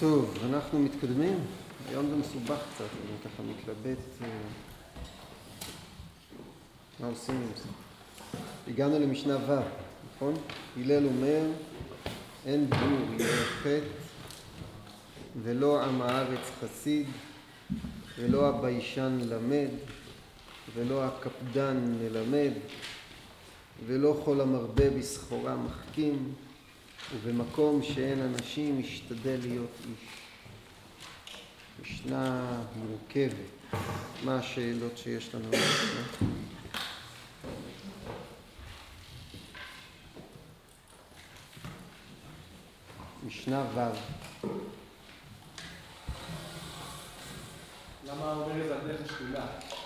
טוב, אנחנו מתקדמים. היום זה מסובך קצת, אני ככה מתלבט מה עושים עם זה. הגענו למשנה ו', נכון? הלל אומר, אין בור ירא חטא, ולא עם הארץ חסיד, ולא הביישן למד, ולא הקפדן מלמד, ולא כל המרבה בסחורה מחכים, ובמקום שאין אנשים משתדל להיות איש. משנה מורכבת. מה השאלות שיש לנו? משנה ו'. למה הוא אומר את זה על דרך השלילה?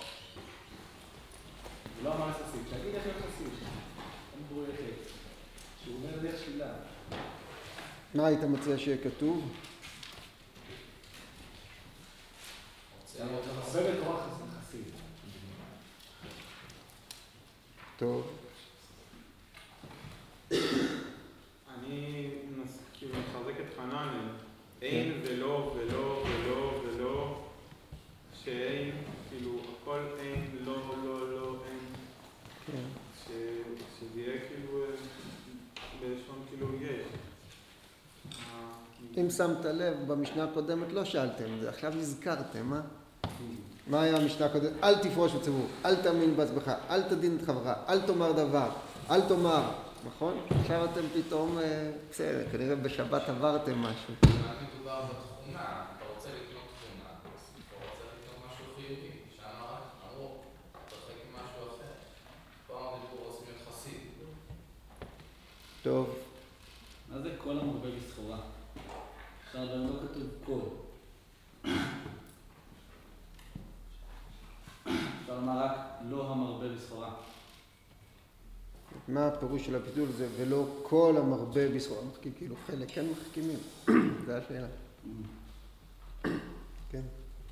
הוא לא אמר חסיד. תגיד איך להיות חסיד. אין ברור יחד. שהוא אומר דרך שלילה. מה היית מציע שיהיה כתוב? הרבה בתורה חסיד. טוב. אני כאילו מחזק את חנן, אין ולא ולא ולא ולא, שאין, כאילו הכל אין, לא, לא, לא, אין. כן. שזה יהיה כאילו בלשון כאילו יש. אם שמת לב, במשנה הקודמת לא שאלתם את זה, עכשיו נזכרתם, אה? מה היה המשנה הקודמת? אל תפרוש בציבור, אל תאמין בעצמך, אל תדין את חברך, אל תאמר דבר, אל תאמר, נכון? עכשיו אתם פתאום, בסדר, כנראה בשבת עברתם משהו. מה מדובר בתכונה? אתה רוצה לקנות תכונה, אתה רוצה לקנות משהו חיובי, שם אמרו, תרחק עם משהו אחר. פעם הדיבור רוצים להיות חסיד. טוב. מה זה כל המרבה בסחורה? עכשיו גם לא כתוב כל. אפשר לומר רק לא המרבה בסחורה. מה הפירוש של הביטול הזה? ולא כל המרבה בסחורה. מחכים כאילו חלק, כן מחכימים. זה השאלה. כן.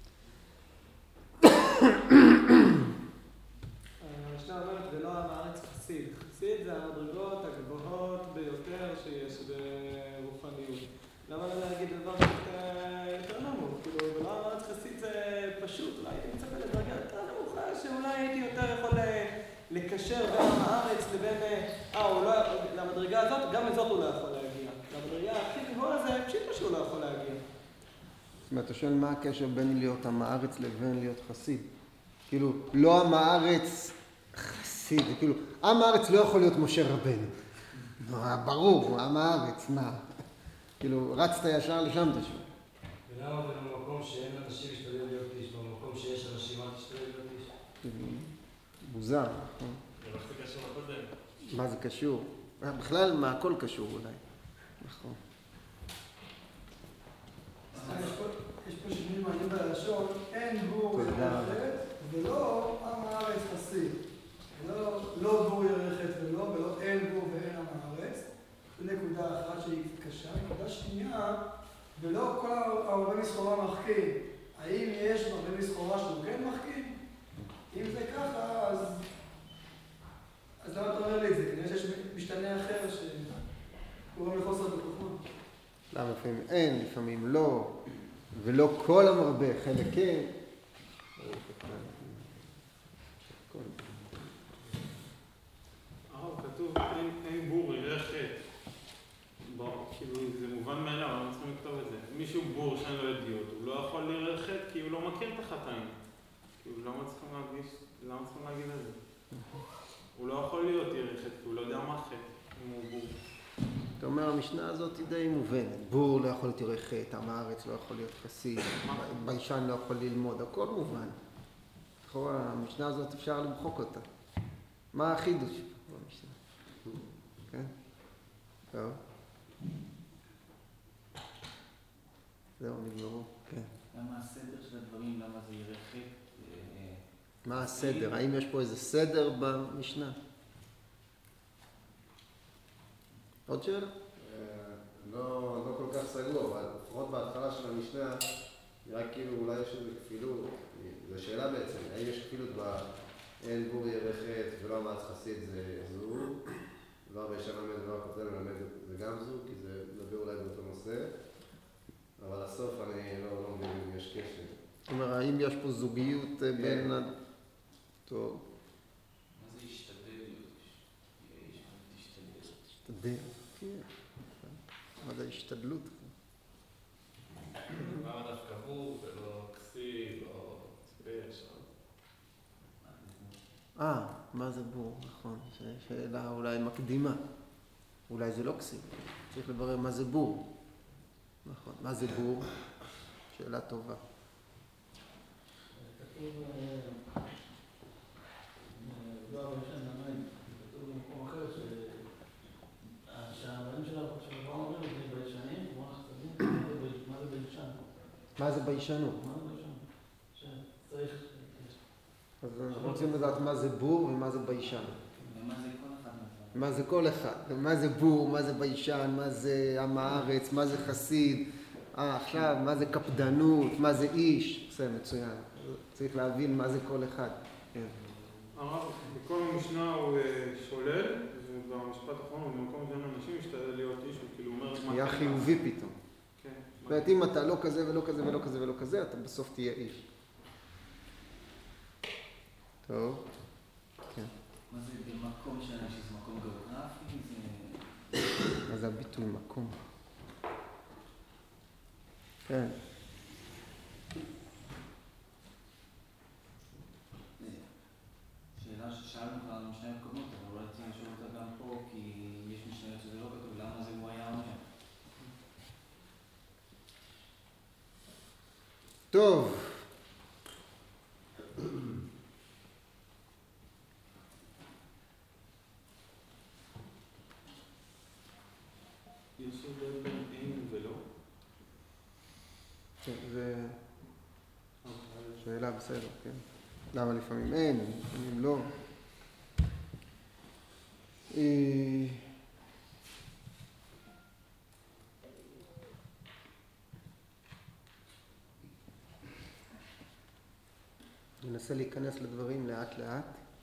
המשנה אומרת, ולא עם הארץ חסיד. חסיד זה המדרגות הגבוהות ביותר שיש ברוחניות. למה לא להגיד דבר יותר נמוך? כאילו, ולא עם הארץ חסיד זה פשוט. אולי הייתי מצפה לדרגה יותר נמוכה, שאולי הייתי יותר יכול לקשר בין עם הארץ לבין... למדרגה הזאת, גם לזאת הוא לא יכול להגיע. למדרגה הכי גבוהה זה פשיטה שהוא לא יכול להגיע. זאת אומרת, אתה שואל מה הקשר בין להיות עם הארץ לבין להיות חסיד? כאילו, לא עם הארץ חסיד, כאילו, עם הארץ לא יכול להיות משה רבנו. ברור, עם הארץ, מה? כאילו, רצת ישר לשם תשמע. ולמה זה במקום שאין אנשים משתדל להיות איש, במקום שיש אנשים אל תשתדל להיות איש? מוזר. איך זה קשור לקודם? מה זה קשור? בכלל, מה הכל קשור אולי. נכון. יש פה שינוי מעניין בלשון, אין בור ירא חטא ולא עם הארץ חסיד. לא בור ירא חטא ולא אין בור ואין עם הארץ. זו נקודה אחת שהיא קשה. נקודה שנייה, ולא כל המרבה מסחורה מחכים. האם יש מרבה מסחורה שהוא כן מחכים? אם זה ככה, אז למה אתה אומר לי את זה? כנראה שיש משתנה אחר שקוראים לחוסר בכוחות. למה לפעמים אין, לפעמים לא, ולא כל המרבה, חלק כן. כתוב אין בור ירא חטא. כאילו זה מובן מאליו, אנחנו צריכים לכתוב את זה. מישהו בור שאין לו ידיעות, הוא לא יכול לירא חטא כי הוא לא מכיר את החטאים. כאילו למה צריכים להגיד את זה? הוא לא יכול להיות ירא חטא, כי הוא לא יודע מה חטא, אם הוא בור. אתה אומר, המשנה הזאת היא די מובנת. בור לא יכול להיות ירא חטא, עם הארץ לא יכול להיות חסיד, ביישן לא יכול ללמוד, הכל מובן. לכאורה, המשנה הזאת אפשר למחוק אותה. מה החידוש במשנה? כן? טוב. זהו, נגמרו. כן. למה הסדר של הדברים, למה זה ירא חטא? מה הסדר? האם יש פה איזה סדר במשנה? עוד שאלה? לא כל כך סגור, אבל לפחות בהתחלה של המשנה, נראה כאילו אולי יש איזו כפילות, זו שאלה בעצם, האם יש כפילות באין בור ירא חטא ולא עם הארץ חסיד זו, דבר ביישן למד ולא הקפדן מלמד זה גם זו, כי זה מדבר אולי באותו נושא. אבל הסוף אני לא מבין אם יש קשר. זאת אומרת, האם יש פה זוגיות בין... טוב. מה זה השתדל? השתדל, כן. מה זה השתדלות? למה דווקא בור ולא כסיל או ציפש? מה זה בור? נכון. שאלה אולי מקדימה. אולי זה לא כסיל. צריך לברר מה זה בור. נכון. מה זה בור? שאלה טובה. כתוב, לא אבל יש להם כתוב במקום אחר שהרעים של הדבר אומרים את זה בישנים, כמו החסדים, מה זה בישן? מה זה ביישנות? מה זה בישן? שצריך... אז אנחנו רוצים לדעת מה זה בור ומה זה ביישן. ומה זה כל אחד מהדברים? מה זה כל אחד? מה זה בור, מה זה ביישן, מה זה עם הארץ, מה זה חסיד, עכשיו, מה זה קפדנות, מה זה איש. זה מצוין. צריך להבין מה זה כל אחד. כן. הרב, בכל המשנה הוא שולל, ובמשפט האחרון הוא במקום שאין אנשים משתדל להיות איש, הוא כאילו אומר... נהיה חיובי פתאום. כן. זאת אומרת, אם אתה לא כזה ולא כזה ולא כזה ולא כזה, אתה בסוף תהיה איש. טוב. כן. מה זה במקום שאין שזה מקום גיאוגרפי? מה זה הביטוי מקום? כן. שאלה ששאלנו כבר על משנה מקומות, אבל אולי צריך לשאול אותה גם פה, כי יש משניות שזה לא כתוב, למה זה הוא היה אומר? טוב. יש הבדל בין אין ולא? זה שאלה בסדר, כן. למה לפעמים אין, לפעמים לא. ננסה להיכנס לדברים לאט לאט.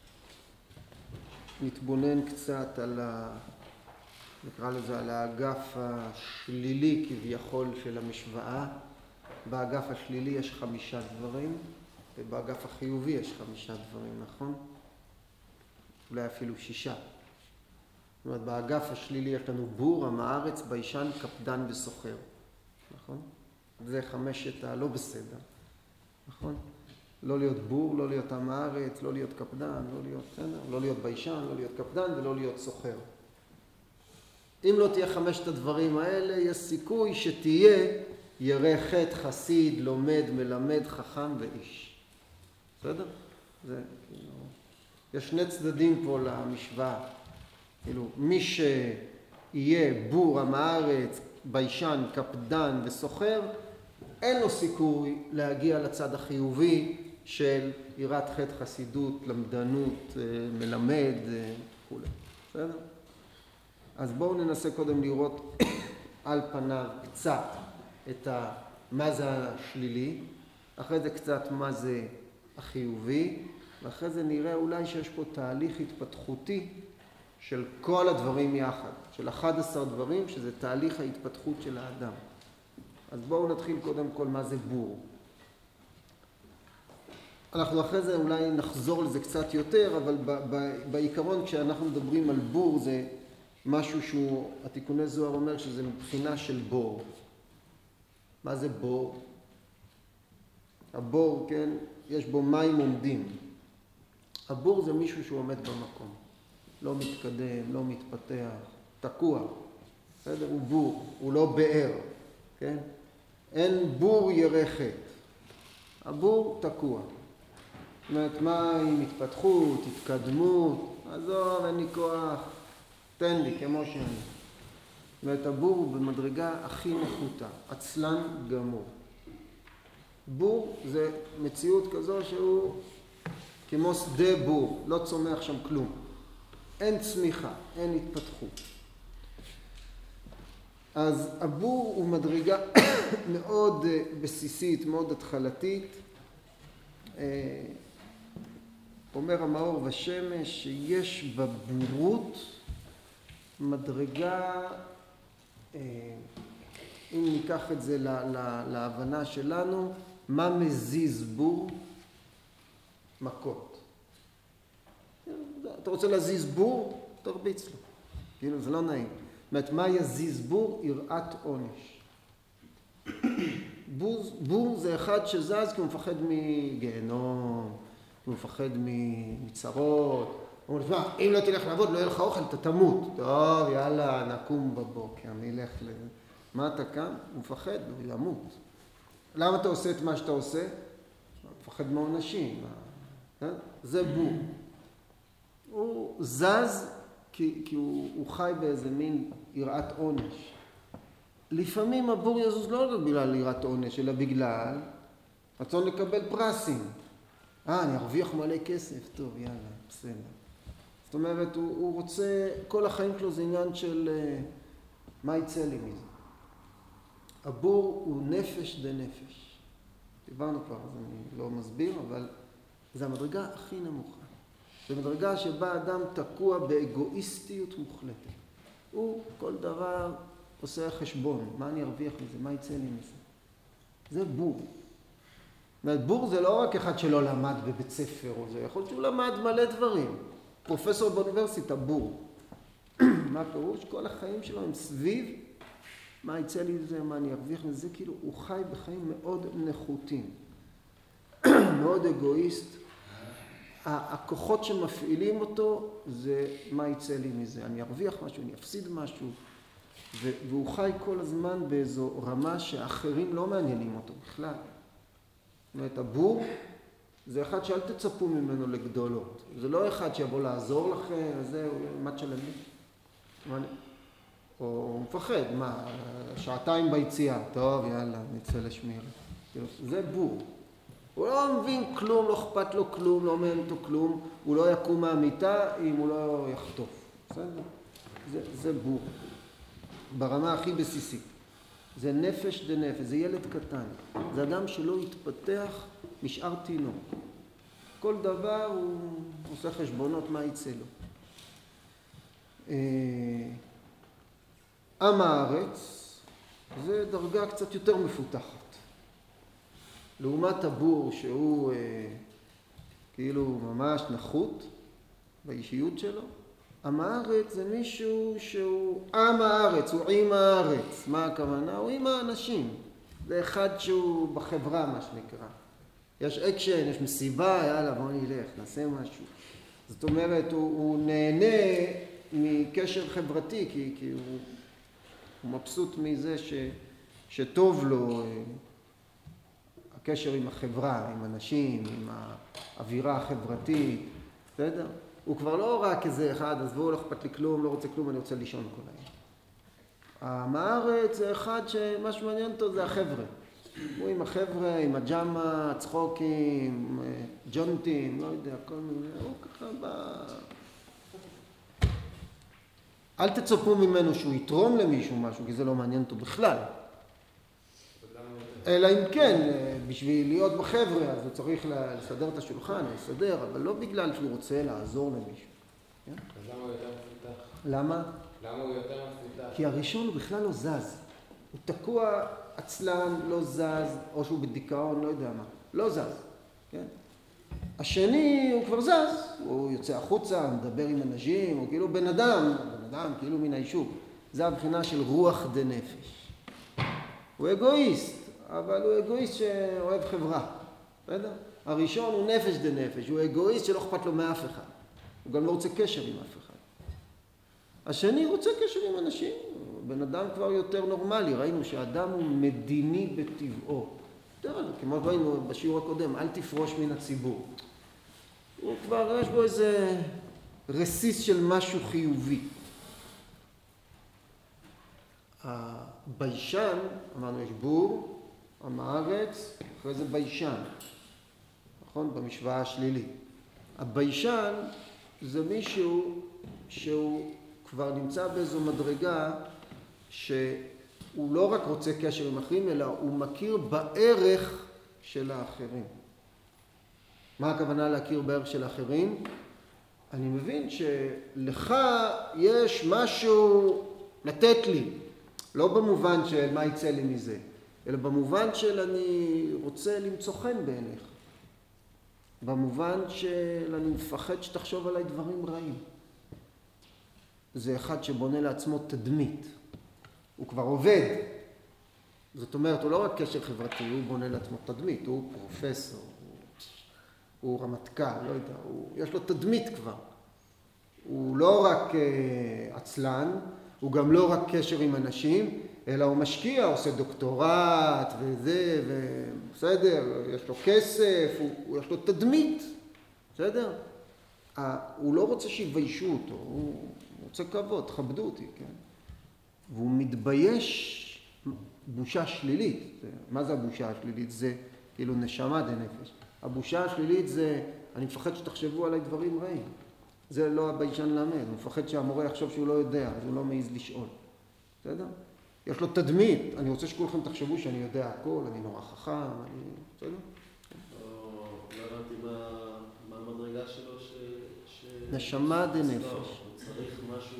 נתבונן קצת על נקרא לזה על האגף השלילי כביכול של המשוואה. באגף השלילי יש 5 דברים, ובאגף החיובי יש 5 דברים, נכון? אולי אפילו 6. זאת אומרת, באגף השלילי יש לנו בור, עם הארץ, ביישן, קפדן וסוחר. נכון? זה 5 הלא בסדר. נכון? לא להיות בור, לא להיות עם הארץ, לא להיות קפדן, לא להיות ביישן, לא להיות קפדן ולא להיות סוחר. אם לא תהיה 5 הדברים האלה, יש סיכוי שתהיה ירא חטא, חסיד, לומד, מלמד, חכם ואיש. בסדר? זה כאילו... יש 2 צדדים פה למשוואה. כאילו, מי שיהיה בור, עם הארץ, ביישן, קפדן וסוחר, אין לו סיכוי להגיע לצד החיובי של יראת חטא, חסידות, למדנות, מלמד וכו'. בסדר? אז בואו ננסה קודם לראות על פניו קצת את מה זה השלילי, אחרי זה קצת מה זה החיובי, ואחרי זה נראה אולי שיש פה תהליך התפתחותי של כל הדברים יחד, של 11 דברים, שזה תהליך ההתפתחות של האדם. אז בואו נתחיל קודם כל מה זה בור. אנחנו אחרי זה אולי נחזור לזה קצת יותר, אבל בעיקרון כשאנחנו מדברים על בור זה משהו שהוא, התיקוני זוהר אומר שזה מבחינה של בור. מה זה בור? הבור, כן, יש בו מים עומדים. הבור זה מישהו שהוא עומד במקום. לא מתקדם, לא מתפתח, תקוע. בסדר? הוא בור, הוא לא באר, כן? אין בור ירא חטא. הבור תקוע. זאת אומרת, מים, התפתחות, התקדמות, עזוב, אין לי כוח, תן לי כמו שאני. זאת אומרת, הבור הוא במדרגה הכי נחותה, עצלן גמור. בור זה מציאות כזו שהוא כמו שדה בור, לא צומח שם כלום. אין צמיחה, אין התפתחות. אז הבור הוא מדרגה מאוד בסיסית, מאוד התחלתית. אומר המאור ושמש שיש בבורות מדרגה אם ניקח את זה להבנה שלנו, מה מזיז בור? מכות. אתה רוצה להזיז בור? תרביץ לו. כאילו, זה לא נעים. זאת אומרת, מה יזיז בור? יראת עונש. בור זה אחד שזז כי הוא מפחד מגיהנום, הוא מפחד מצרות. הוא אומר, אם לא תלך לעבוד, לא יהיה לך אוכל, אתה תמות. טוב, יאללה, נקום בבוקר, אני אלך ל... מה אתה קם? הוא מפחד, הוא ימות. למה אתה עושה את מה שאתה עושה? הוא מפחד מעונשים. זה בור. הוא זז כי הוא חי באיזה מין יראת עונש. לפעמים הבור יזוז לא בגלל יראת עונש, אלא בגלל רצון לקבל פרסים. אני ארוויח מלא כסף, טוב, יאללה, בסדר. זאת אומרת, הוא רוצה, כל החיים שלו זה עניין של מה יצא לי מזה. הבור הוא נפש דנפש. דיברנו כבר, אז אני לא מסביר, אבל זו המדרגה הכי נמוכה. זו מדרגה שבה אדם תקוע באגואיסטיות מוחלטת. הוא כל דבר עושה חשבון, מה אני ארוויח מזה, מה יצא לי מזה. זה בור. בור זה לא רק אחד שלא למד בבית ספר, או זה יכול להיות שהוא למד מלא דברים. פרופסור באוניברסיטה, בור. מה פירוש? כל החיים שלו הם סביב, מה יצא לי מזה, מה אני ארוויח מזה, זה כאילו הוא חי בחיים מאוד נחותים. מאוד אגואיסט. הכוחות שמפעילים אותו זה מה יצא לי מזה. אני ארוויח משהו, אני אפסיד משהו. והוא חי כל הזמן באיזו רמה שאחרים לא מעניינים אותו בכלל. זאת אומרת, הבור זה אחד שאל תצפו ממנו לגדולות. זה לא אחד שיבוא לעזור לכם, זה מה תשלם לי. או הוא מפחד, מה, שעתיים ביציאה, טוב, יאללה, נצא לשמיר. זה בור. הוא לא מבין כלום, לא אכפת לו כלום, לא מעניין אותו כלום, הוא לא יקום מהמיטה אם הוא לא יחטוף. בסדר? זה בור. ברמה הכי בסיסית. זה נפש דנפש, זה ילד קטן. זה אדם שלא יתפתח משאר תינוק. כל דבר הוא עושה חשבונות מה יצא לו. עם הארץ זה דרגה קצת יותר מפותחת. לעומת הבור שהוא כאילו ממש נחות באישיות שלו, עם הארץ זה מישהו שהוא עם הארץ, הוא עם הארץ. מה הכוונה? הוא עם האנשים. זה אחד שהוא בחברה, מה שנקרא. יש אקשן, יש מסיבה, יאללה, בוא נלך, נעשה משהו. זאת אומרת, הוא נהנה מקשר חברתי, כי הוא מבסוט מזה שטוב לו הקשר עם החברה, עם אנשים, עם האווירה החברתית, בסדר? הוא כבר לא רק איזה אחד, אז בואו, לא אכפת לי כלום, לא רוצה כלום, אני רוצה לישון כל היום. עם הארץ זה אחד שמה שמעניין אותו זה החבר'ה. הוא עם החבר'ה, עם הג'אמה, צחוקים, ג'ונטים, לא יודע, כל מיני, הוא ככה אל תצפו ממנו שהוא יתרום למישהו משהו, כי זה לא מעניין אותו בכלל. אלא אם כן, בשביל להיות בחבר'ה, אז הוא צריך לסדר את השולחן, לסדר, אבל לא בגלל שהוא רוצה לעזור למישהו. אז למה הוא יותר מפותח? למה? למה הוא יותר מפותח? כי הראשון הוא בכלל לא זז. הוא תקוע עצלן, לא זז, או שהוא בדיכאון, לא יודע מה. לא זז. כן? השני הוא כבר זז, הוא יוצא החוצה, מדבר עם אנשים, הוא כאילו בן אדם, כאילו מן היישוב. זה הבחינה של רוח דנפש. הוא אגואיסט, אבל הוא אגואיסט שאוהב חברה. בסדר? הראשון הוא נפש דנפש, הוא אגואיסט שלא אכפת לו מאף אחד. הוא גם לא רוצה קשר עם אף אחד. השני רוצה קשר עם אנשים, בן אדם כבר יותר נורמלי. ראינו שהאדם הוא מדיני בטבעו. כמו ראינו בשיעור הקודם, אל תפרוש מן הציבור. הוא כבר, יש בו איזה רסיס של משהו חיובי. הביישן, אמרנו, יש בור, עם הארץ, אחרי זה ביישן. נכון? במשוואה השלילית. הביישן זה מישהו שהוא כבר נמצא באיזו מדרגה שהוא לא רק רוצה קשר עם אחרים, אלא הוא מכיר בערך של האחרים. מה הכוונה להכיר בערך של האחרים? אני מבין שלך יש משהו לתת לי. לא במובן של מה יצא לי מזה, אלא במובן של אני רוצה למצוא חן בעיניך. במובן של אני מפחד שתחשוב עליי דברים רעים. זה אחד שבונה לעצמו תדמית. הוא כבר עובד. זאת אומרת, הוא לא רק קשר חברתי, הוא בונה לעצמו תדמית. הוא פרופסור, הוא רמטכ"ל, לא יודע, יש לו תדמית כבר. הוא לא רק עצלן, הוא גם לא רק קשר עם אנשים, אלא הוא משקיע, עושה דוקטורט וזה, בסדר, יש לו כסף, יש לו תדמית, בסדר? הוא לא רוצה שיביישו אותו, הוא רוצה כבוד, תכבדו אותי, כן? והוא מתבייש בושה שלילית. מה זה הבושה השלילית? זה כאילו נשמה דנפש. הבושה השלילית זה, אני מפחד שתחשבו עליי דברים רעים. זה לא הביישן למד, הוא מפחד שהמורה יחשוב שהוא לא יודע, אז הוא לא מעז לשאול. בסדר? יש לו תדמית, אני רוצה שכולכם תחשבו שאני יודע הכל, אני נורא חכם, אני... בסדר? לא הבנתי מה המדרגה שלו נשמה דנפש. הוא צריך משהו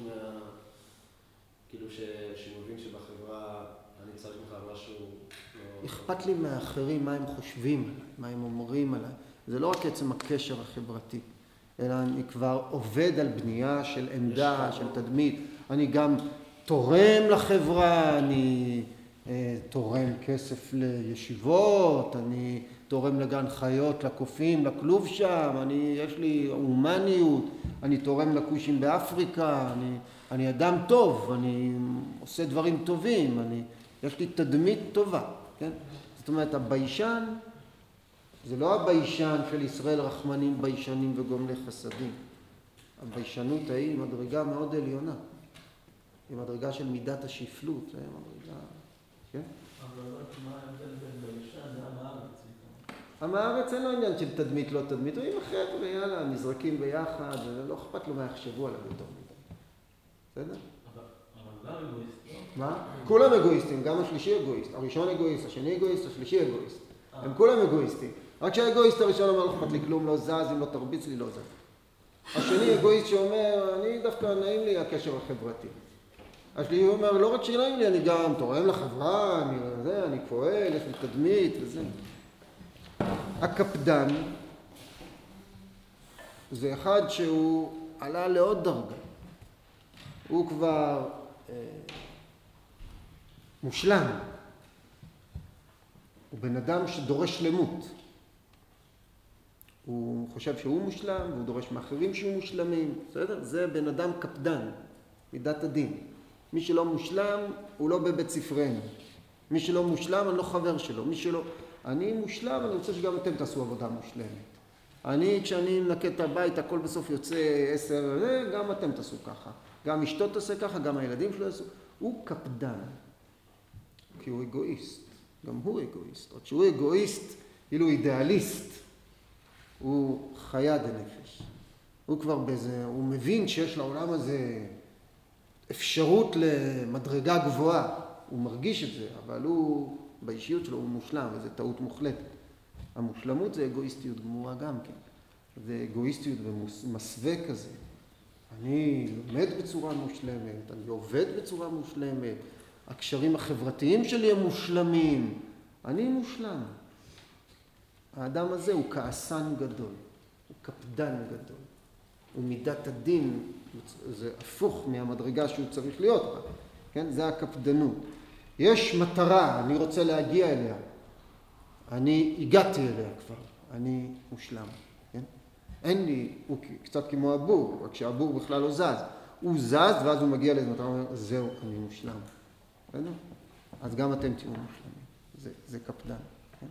כאילו שהוא מבין שבחברה אני צריך לך משהו... אכפת לי מהאחרים, מה הם חושבים עליי, מה הם אומרים עליי. זה לא רק עצם הקשר החברתי, אלא אני כבר עובד על בנייה של עמדה, של תדמית. אני גם תורם לחברה, אני תורם כסף לישיבות, אני תורם לגן חיות, לקופים, לכלוב שם, יש לי הומניות, אני תורם לכושים באפריקה, אני אדם טוב, אני עושה דברים טובים, יש לי תדמית טובה, כן? זאת אומרת, הביישן, זה לא הביישן של ישראל רחמנים, ביישנים וגומלי חסדים. הביישנות היא מדרגה מאוד עליונה. היא מדרגה של מידת השפלות, זה מדרגה, כן? אבל מה ההבדל בין ביישן לעם הארץ? עם הארץ אין לו עניין של תדמית, לא תדמית, הוא עם אחרת ויאללה, נזרקים ביחד, ולא אכפת לו מה יחשבו עליו יותר מדי. בסדר? אבל גם אגואיסטים. מה? כולם אגואיסטים, גם השלישי אגואיסט. הראשון אגואיסט, השני אגואיסט, השלישי אגואיסט. הם כולם אגואיסטים. רק שהאגואיסט הראשון אומר, לא אכפת לי כלום, לא זז, אם לא תרביץ לי, לא זז. השני אגואיסט שאומר, אני דווקא נעים לי הקשר החברתי. השני אומר, לא רק שנעים לי, אני גם תורם לחברה, אני פועל, יש לי תדמית וזה. הקפדן זה אחד שהוא עלה לעוד דרגה. הוא כבר מושלם. הוא בן אדם שדורש שלמות. הוא חושב שהוא מושלם, והוא דורש מאחרים שהוא מושלמים. בסדר? זה בן אדם קפדן, מידת הדין. מי שלא מושלם, הוא לא בבית ספרנו. מי שלא מושלם, אני לא חבר שלו. מי שלא... אני מושלם, אני רוצה שגם אתם תעשו עבודה מושלמת. כשאני מנקה את הבית, הכל בסוף יוצא 10, גם אתם תעשו ככה. גם אשתו תעשה ככה, גם הילדים שלו יעשו. הוא קפדן, כי הוא אגואיסט. גם הוא אגואיסט. עוד שהוא אגואיסט, כאילו אידיאליסט, הוא חיה דנפש. הוא כבר בזה, הוא מבין שיש לעולם הזה אפשרות למדרגה גבוהה. הוא מרגיש את זה, אבל הוא... באישיות שלו הוא מושלם, וזו טעות מוחלטת. המושלמות זה אגואיסטיות גמורה גם כן. זה אגואיסטיות במסווה כזה. אני לומד בצורה מושלמת, אני עובד בצורה מושלמת, הקשרים החברתיים שלי הם מושלמים, אני מושלם. האדם הזה הוא כעסן גדול, הוא קפדן גדול. הוא מידת הדין, זה הפוך מהמדרגה שהוא צריך להיות בה. כן? זה הקפדנות. יש מטרה, אני רוצה להגיע אליה. אני הגעתי אליה כבר, אני מושלם. כן? אין לי, הוא קצת כמו הבור, רק שהבור בכלל לא זז. הוא זז ואז הוא מגיע לאיזה מטרה, הוא אומר, זהו, אני מושלם. בסדר? אז גם אתם תהיו מושלמים. זה קפדן. כן?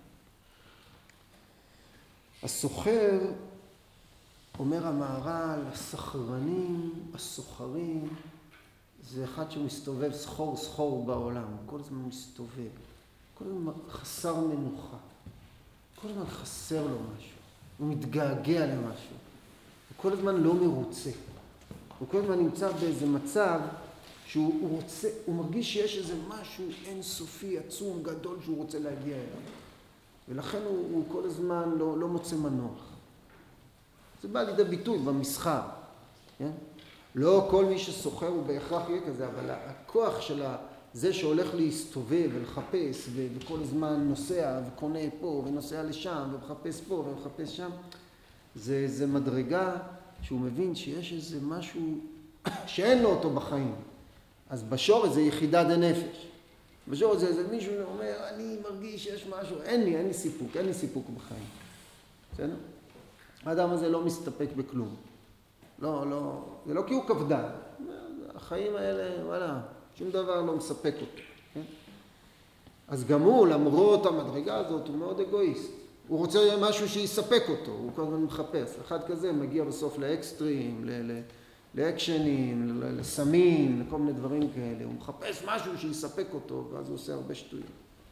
הסוחר, אומר המהר"ל, הסחרנים, הסוחרים, זה אחד שמסתובב סחור בעולם, כל הזמן מסתובב, כל הזמן חסר מנוחה, כל הזמן חסר לו משהו, הוא מתגעגע למשהו, הוא כל הזמן לא מרוצה, הוא כל הזמן נמצא באיזה מצב שהוא רוצה, הוא מרגיש שיש איזה משהו אינסופי, עצום, גדול שהוא רוצה להגיע אליו, ולכן הוא כל הזמן לא מוצא מנוח. זה בא לידי ביטוי במסחר, כן? לא כל מי שסוחר הוא בהכרח יהיה כזה, אבל הכוח של זה שהולך להסתובב ולחפש וכל הזמן נוסע וקונה פה ונוסע לשם ומחפש פה ומחפש שם, זה מדרגה שהוא מבין שיש איזה משהו שאין לו אותו בחיים. אז בשורש זה יחידה דנפש. בשורש זה מישהו שאומר, אני מרגיש שיש משהו, אין לי סיפוק בחיים. בסדר? האדם הזה לא מסתפק בכלום. זה לא כי הוא כבדן. החיים האלה, וואלה, שום דבר לא מספק אותו. כן? אז גם הוא, למרות המדרגה הזאת, הוא מאוד אגואיסט. הוא רוצה משהו שיספק אותו, הוא כל הזמן מחפש. אחד כזה מגיע בסוף לאקסטרים, לאקשנים, לסמים, לכל מיני דברים כאלה. הוא מחפש משהו שיספק אותו, ואז הוא עושה הרבה שטויות.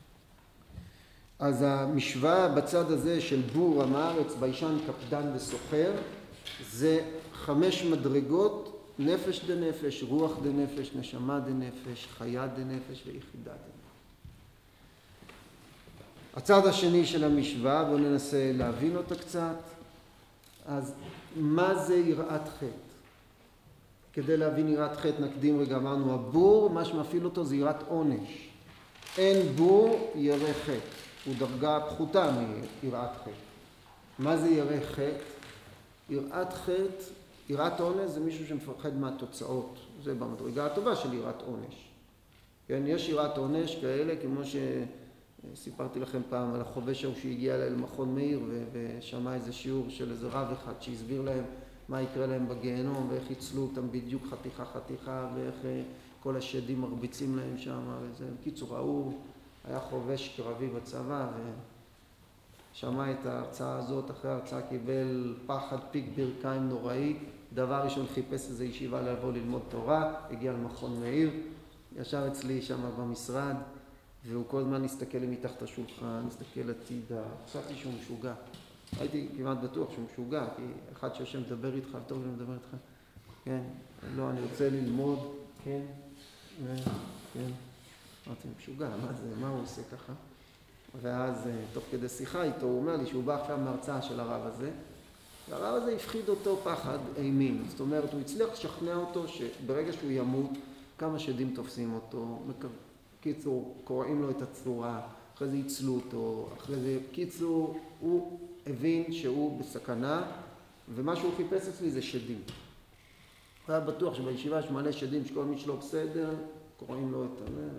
אז המשוואה בצד הזה של בור עם הארץ, ביישן, קפדן וסוחר, זה 5 מדרגות, נפש דנפש, רוח דנפש, נשמה דנפש, חיה דנפש ויחידה דנפש. הצד השני של המשוואה, בואו ננסה להבין אותה קצת. אז מה זה יראת חטא? כדי להבין יראת חטא נקדים רגע, אמרנו, הבור, מה שמפעיל אותו זה יראת עונש. אין בור ירא חטא, הוא דרגה פחותה מיראת חטא. מה זה ירא חטא? יראת חטא, יראת עונש זה מישהו שמפחד מהתוצאות. זה במדרגה הטובה של יראת עונש. כן, יש יראת עונש כאלה, כמו שסיפרתי לכם פעם על החובש ההוא שהגיע אליי למכון מאיר ושמע איזה שיעור של איזה רב אחד שהסביר להם מה יקרה להם בגיהנום ואיך יצלו אותם בדיוק חתיכה ואיך כל השדים מרביצים להם שם וזה. בקיצור, ההוא היה חובש קרבי בצבא ושמע את ההרצאה הזאת, אחרי ההרצאה קיבל פחד פיק ברכיים נוראי. דבר ראשון חיפש איזו ישיבה לבוא ללמוד תורה, הגיע למכון מאיר, ישב אצלי שם במשרד והוא כל הזמן הסתכל לי מתחת השולחן, הסתכל הצידה, חשבתי שהוא משוגע. הייתי כמעט בטוח שהוא משוגע, כי אחד שיושב מדבר איתך, טוב לי מדבר איתך. כן, לא, אני רוצה ללמוד, כן, כן. אמרתי, משוגע, מה זה, מה הוא עושה ככה? ואז תוך כדי שיחה איתו, הוא אומר לי שהוא בא עכשיו מהרצאה של הרב הזה, והרב הזה הפחיד אותו פחד אימים. זאת אומרת, הוא הצליח לשכנע אותו שברגע שהוא ימות, כמה שדים תופסים אותו, קיצור, קוראים לו את הצורה, אחרי זה יצלו אותו, אחרי זה, קיצור, הוא הבין שהוא בסכנה, ומה שהוא חיפש אצלי זה שדים. הוא היה בטוח שבישיבה יש מלא שדים, שכל מי שלא בסדר, קוראים לו את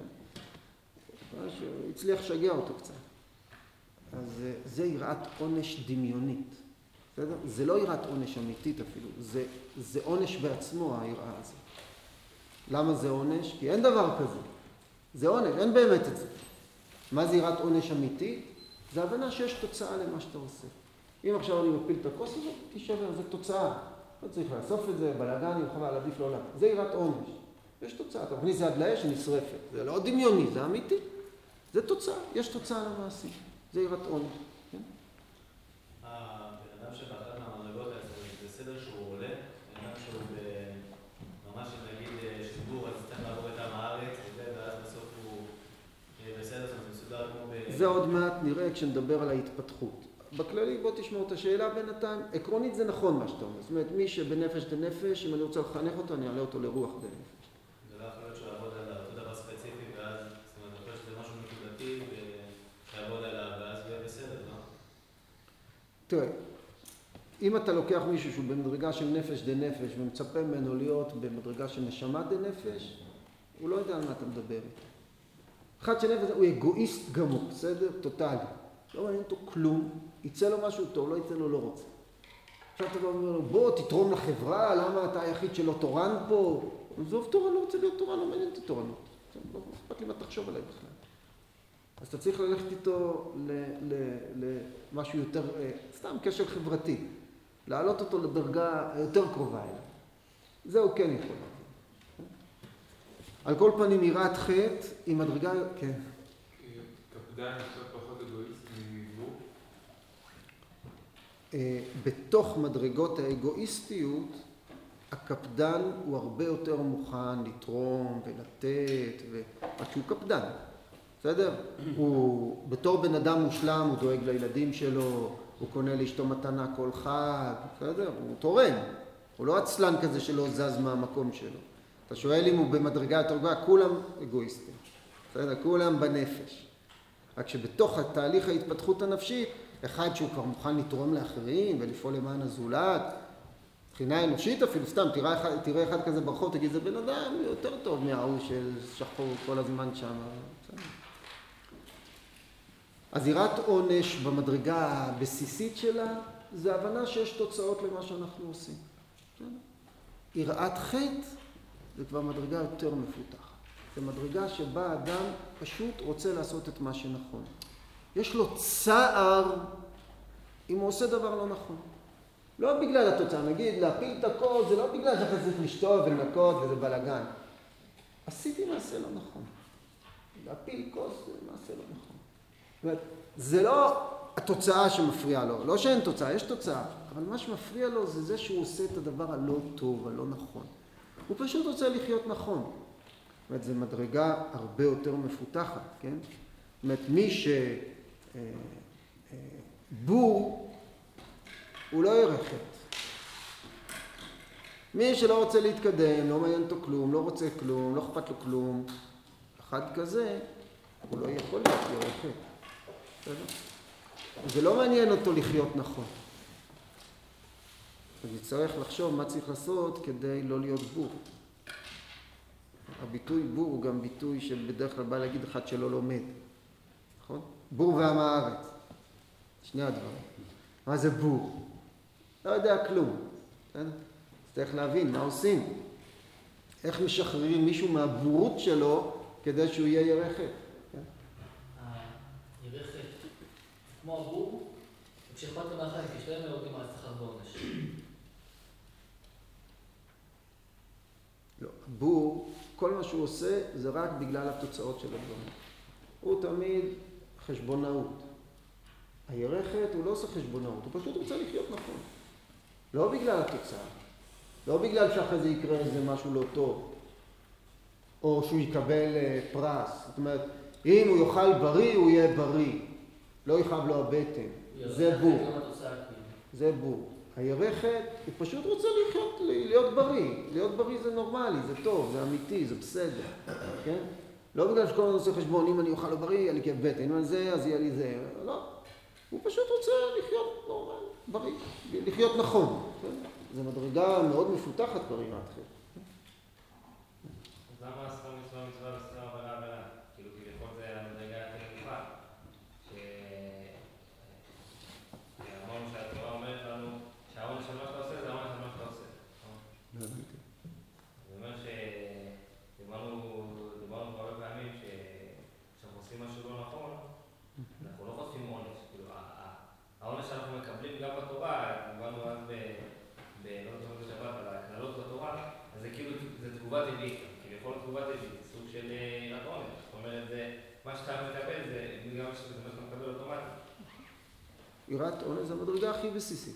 הוא הצליח לשגע אותו קצת. אז זה יראת עונש דמיונית. בסדר? זה לא יראת עונש אמיתית אפילו, זה עונש בעצמו היראה הזאת. למה זה עונש? כי אין דבר כזה. זה עונש, אין באמת את זה. מה זה יראת עונש אמיתית? זה הבנה שיש תוצאה למה שאתה עושה. אם עכשיו אני מפיל את הכוס הזאת, תישבר, זה תוצאה. לא צריך לאסוף את זה, בלגן, אם חבל, עדיף לא לעשות. זה יראת עונש. יש תוצאה, אתה מכניס יד לאש, נשרפת. זה לא דמיוני, זה אמיתי. זה תוצאה, יש תוצאה למעשים. זה יראת עונש. כן? הבן אדם שבאחד מהמדרגות האלה, זה בסדר שהוא עולה, בן אדם שהוא ממש נגיד שידור, אז צריך לעבור את עם הארץ, ואז בסוף הוא בסדר, זה מסודר כמו זה עוד מעט נראה כשנדבר על ההתפתחות. בכללי בוא תשמעו את השאלה בינתיים. עקרונית זה נכון מה שאתה אומר. זאת אומרת, מי שבנפש דנפש, אם אני רוצה לחנך אותו, אני אעלה אותו לרוח דנפש. זה לא יכול להיות שהוא יעבוד על אותו דבר ספציפי, ואז, זאת אומרת, יכול להיות שזה משהו נקודתי, ויעבוד עליו, ואז הוא יהיה בסדר, לא? תראה, אם אתה לוקח מישהו שהוא במדרגה של נפש דנפש, ומצפה ממנו להיות במדרגה של נשמה דנפש, הוא לא יודע על מה אתה מדבר איתו. אחד של נפש הוא אגואיסט גמור, בסדר? טוטלי. לא מעניין אותו כלום, יצא לו משהו טוב, לא יצא לו לא רוצה. עכשיו אתה אומר לו, בוא תתרום לחברה, למה אתה היחיד שלא תורן פה? עזוב תורן, לא רוצה להיות תורן, לא מעניין אותי תורנות. לא אכפת לי מה תחשוב עליי בכלל. אז אתה צריך ללכת איתו למשהו יותר, סתם קשר חברתי. להעלות אותו לדרגה יותר קרובה אליו. זה הוא כן יכול. על כל פנים יראת חטא עם מדרגה, כן. קפדן עכשיו פחות אגואיסט מבור? בתוך מדרגות האגואיסטיות, הקפדן הוא הרבה יותר מוכן לתרום ולתת, רק שהוא קפדן. בסדר? הוא בתור בן אדם מושלם, הוא דואג לילדים שלו, הוא קונה לאשתו מתנה כל חג, בסדר? הוא תורם. הוא לא עצלן כזה שלא זז מהמקום שלו. אתה שואל אם הוא במדרגה יותר גבוהה, כולם אגואיסטים. בסדר? כולם בנפש. רק שבתוך התהליך ההתפתחות הנפשית, אחד שהוא כבר מוכן לתרום לאחרים ולפעול למען הזולת, מבחינה אנושית אפילו, סתם, תראה אחד כזה ברחוב, תגיד, זה בן אדם יותר טוב מההוא של שחור כל הזמן שם. אז יראת עונש במדרגה הבסיסית שלה, זה הבנה שיש תוצאות למה שאנחנו עושים. יראת חטא זה כבר מדרגה יותר מפותחת. זה מדרגה שבה אדם פשוט רוצה לעשות את מה שנכון. יש לו צער אם הוא עושה דבר לא נכון. לא בגלל התוצאה, נגיד להפיל את הכוס, זה לא בגלל שאתה צריך לשתות ולנקות וזה בלגן. עשיתי מעשה לא נכון. להפיל כוס זה מעשה לא נכון. זאת אומרת, זה לא התוצאה שמפריעה לו, לא שאין תוצאה, יש תוצאה, אבל מה שמפריע לו זה זה שהוא עושה את הדבר הלא טוב, הלא נכון. הוא פשוט רוצה לחיות נכון. זאת אומרת, זו מדרגה הרבה יותר מפותחת, כן? זאת אומרת, מי שבור, הוא לא יראה חטא. מי שלא רוצה להתקדם, לא מעניין אותו כלום, לא רוצה כלום, לא אכפת לו כלום, אחד כזה, הוא לא יכול להיות יראה חטא. זה לא מעניין אותו לחיות נכון. אז נצטרך לחשוב מה צריך לעשות כדי לא להיות בור. הביטוי בור הוא גם ביטוי שבדרך כלל בא להגיד אחד שלא לומד. נכון? בור ועם הארץ. שני הדברים. מה זה בור? לא יודע כלום. אז צריך להבין מה עושים. איך משחררים מישהו מהבורות שלו כדי שהוא יהיה ירא חטא. ירא חטא. כמו הבור, כשאכפת לו מהחיים, כשלהם לא יודעים מה שכר בעונש. לא, הבור, כל מה שהוא עושה זה רק בגלל התוצאות של הדברים. הוא תמיד חשבונאות. הירא חטא הוא לא עושה חשבונאות, הוא פשוט רוצה לחיות נכון. לא בגלל התוצאה. לא בגלל שאחרי זה יקרה איזה משהו לא טוב. או שהוא יקבל פרס. זאת אומרת, אם הוא יאכל בריא, הוא יהיה בריא. לא יכאב לו הבטן. זה בור. זה בור. הירחת, הוא פשוט רוצה להיות בריא. להיות בריא זה נורמלי, זה טוב, זה אמיתי, זה בסדר. כן? לא בגלל שכל הזמן עושה חשבון, אם אני אוכל לו בריא, יהיה לי כאב בטן. אם אני זה, אז יהיה לי זה. לא. הוא פשוט רוצה לחיות נורמלי, בריא. לחיות נכון. זו מדרגה מאוד מפותחת ברירת חטא. אז למה שכר מצווה מצווה ושכר עבירה עבירה? כאילו כביכול זה המדרגה הכי נמוכה. אמרנו שהתורה אומרת לנו שהעונש של מה שאתה עושה זה העונש של מה שאתה עושה. זה אומר שדיברנו הרבה פעמים שאנחנו עושים משהו לא נכון, אנחנו לא חושבים עונש. העונש שאנחנו מקבלים גם בתורה, דיברנו אז לא תמיד בשבת על הכללות בתורה, אז זה כאילו, זה תגובה טבעית. כביכול תגובה טבעית, זה סוג של יראת עונש. זאת אומרת, מה שאתה מקבל זה גם מה שאתה מקבל אוטומטית. יראת עונש זה המדרגה הכי בסיסית.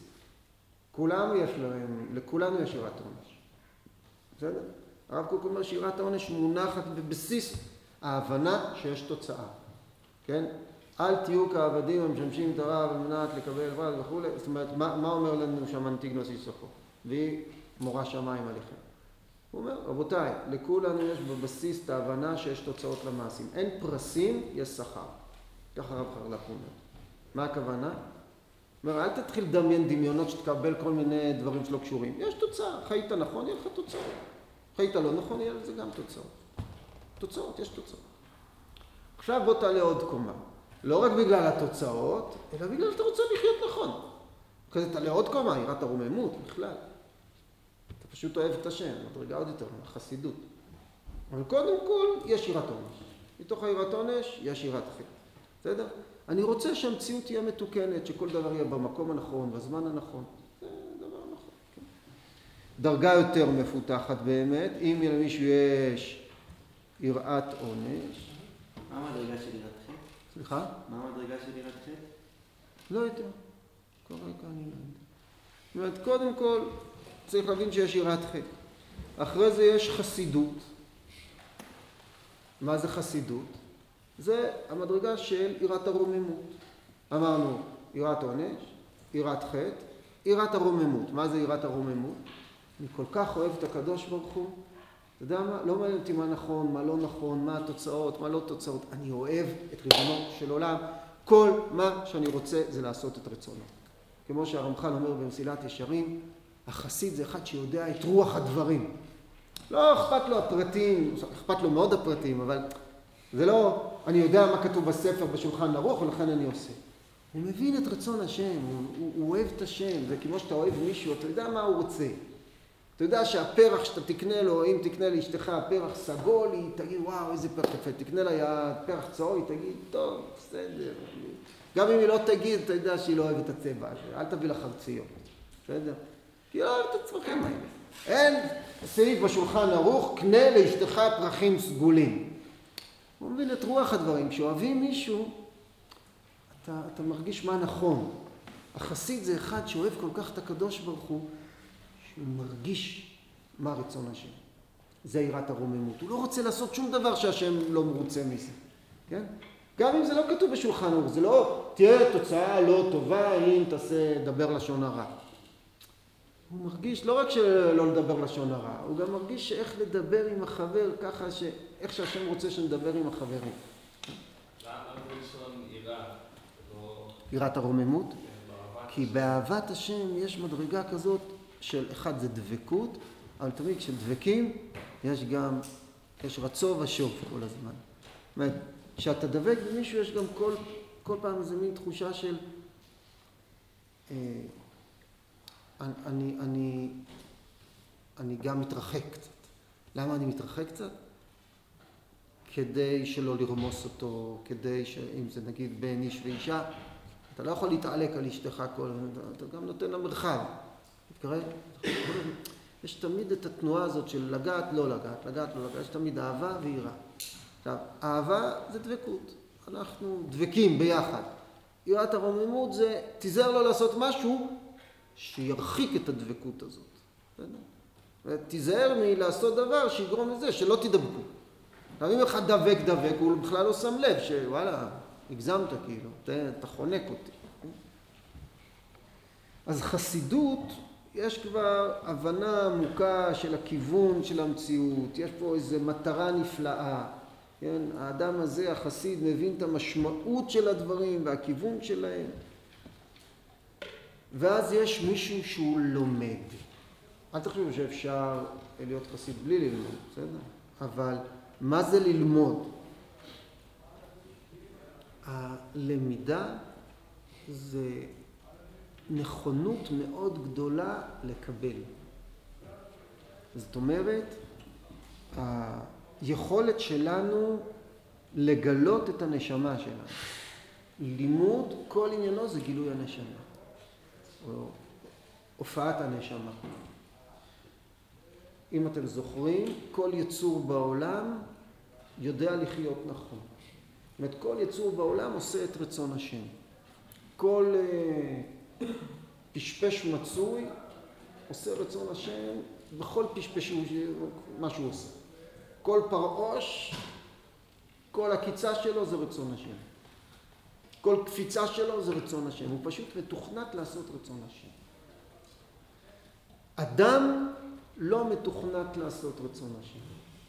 לכולנו יש יראת עונש. בסדר? הרב קוק אומר שיראת העונש מונחת בבסיס ההבנה שיש תוצאה. כן? אל תהיו כעבדים המשמשים את הרב על מנת לקבל פרס וכו'. זאת אומרת, מה אומר לנו שם אנטיגנוס איסוכו? והיא מורה שמיים עליכם. הוא אומר, רבותיי, לכולנו יש בבסיס את ההבנה שיש תוצאות למעשים. אין פרסים, יש שכר. ככה הרב חרל"פ אומר. מה הכוונה? אומר, אל תתחיל לדמיין דמיונות שתקבל כל מיני דברים שלא קשורים. יש תוצאה. חיית נכון, יהיה לך תוצאות. חיית לא נכון, יהיה לזה גם תוצאות. תוצאות, יש תוצאות. עכשיו בוא תעלה עוד קומה. לא רק בגלל התוצאות, אלא בגלל שאתה רוצה לחיות נכון. כזה תעלה עוד קומה, יראת הרוממות בכלל. אתה פשוט אוהב את השם, מדרגה עוד יותר, חסידות. אבל קודם כל, יש יראת עונש. מתוך היראת עונש, יש יראת חטא. בסדר? אני רוצה שהמציאות תהיה מתוקנת, שכל דבר יהיה במקום הנכון, בזמן הנכון. זה דבר נכון. כן? דרגה יותר מפותחת באמת, אם למישהו יש יראת עונש. מה המדרגה של יראת חטא? סליחה? מה המדרגה של יראת חטא? לא יותר. כל רגע אני לא יודע. זאת אומרת, קודם כל, צריך להבין שיש יראת חטא. אחרי זה יש חסידות. מה זה חסידות? זה המדרגה של יראת הרוממות. אמרנו, יראת עונש, יראת חטא, יראת הרוממות. מה זה יראת הרוממות? אני כל כך אוהב את הקדוש ברוך הוא, אתה יודע מה? לא מעניין אותי מה נכון, מה לא נכון, מה התוצאות, מה לא תוצאות. אני אוהב את ריבונו של עולם. כל מה שאני רוצה זה לעשות את רצונו. כמו שהרמח"ל אומר במסילת ישרים, החסיד זה אחד שיודע את רוח הדברים. לא אכפת לו הפרטים, אכפת לו מאוד הפרטים, אבל זה לא, אני יודע מה כתוב בספר בשולחן ערוך ולכן אני עושה. הוא מבין את רצון השם, הוא אוהב את השם, זה כמו שאתה אוהב מישהו, אתה יודע מה הוא רוצה. אתה יודע שהפרח שאתה תקנה לו, אם תקנה לאשתך פרח סגול, היא תגיד, וואו, איזה פרח יפה, תקנה לה פרח צהוב, היא תגיד, טוב, בסדר. גם אם היא לא תגיד, אתה יודע שהיא לא אוהבת את הצבע הזה, אל תביא לך חרציות, בסדר? כי לא אוהבת את הצמחים האלה. אין סעיף בשולחן ערוך, קנה לאשתך פרחים סגולים. הוא מבין את רוח הדברים, כשאוהבים מישהו, אתה מרגיש מה נכון. החסיד זה אחד שאוהב כל כך את הקדוש ברוך הוא, שהוא מרגיש מה רצון השם. זה יראת הרוממות. הוא לא רוצה לעשות שום דבר שהשם לא מרוצה מזה. כן? גם אם זה לא כתוב בשולחן ערוך, זה לא תהיה תוצאה לא טובה אם תעשה דבר לשון הרע. הוא מרגיש לא רק שלא לדבר לשון הרע, הוא גם מרגיש איך לדבר עם החבר ככה איך שהשם רוצה שנדבר עם החברים. יראת הרוממות? כי באהבת השם יש מדרגה כזאת של אחד זה דבקות, אבל תמיד כשדבקים יש רצו ושוב כל הזמן. זאת אומרת, כשאתה דבק במישהו יש גם כל פעם איזה מין תחושה של אני גם מתרחק קצת. למה אני מתרחק קצת? כדי שלא לרמוס אותו, כדי שאם זה נגיד בין איש ואישה, אתה לא יכול להתעלק על אשתך כל הזמן, אתה גם נותן לה מרחב. תקרא? יש תמיד את התנועה הזאת של לגעת, לא לגעת, לגעת, לא לגעת, יש תמיד אהבה ויראה. עכשיו, אהבה זה דבקות. אנחנו דבקים ביחד. יראת הרוממות זה, תיזהר לו לעשות משהו שירחיק את הדבקות הזאת. תיזהר מלעשות דבר שיגרום לזה, שלא תדבקו. אם אחד דבק, הוא בכלל לא שם לב שוואלה, הגזמת כאילו, אתה חונק אותי. אז חסידות, יש כבר הבנה עמוקה של הכיוון של המציאות, יש פה איזו מטרה נפלאה. כן? האדם הזה, החסיד, מבין את המשמעות של הדברים והכיוון שלהם. ואז יש מישהו שהוא לומד. אל תחשבו שאפשר להיות חסיד בלי ללמוד, בסדר? אבל מה זה ללמוד? הלמידה זה נכונות מאוד גדולה לקבל. זאת אומרת, היכולת שלנו לגלות את הנשמה שלנו. לימוד, כל עניינו זה גילוי הנשמה. או הופעת הנשמה. אם אתם זוכרים, כל יצור בעולם יודע לחיות נכון. זאת אומרת, כל יצור בעולם עושה את רצון השם. כל פשפש מצוי עושה רצון השם בכל פשפש מה שהוא עושה. כל פרעוש, כל הקיצה שלו זה רצון השם. כל קפיצה שלו זה רצון השם. הוא פשוט מתוכנת לעשות רצון השם. אדם לא מתוכנת לעשות רצון השם.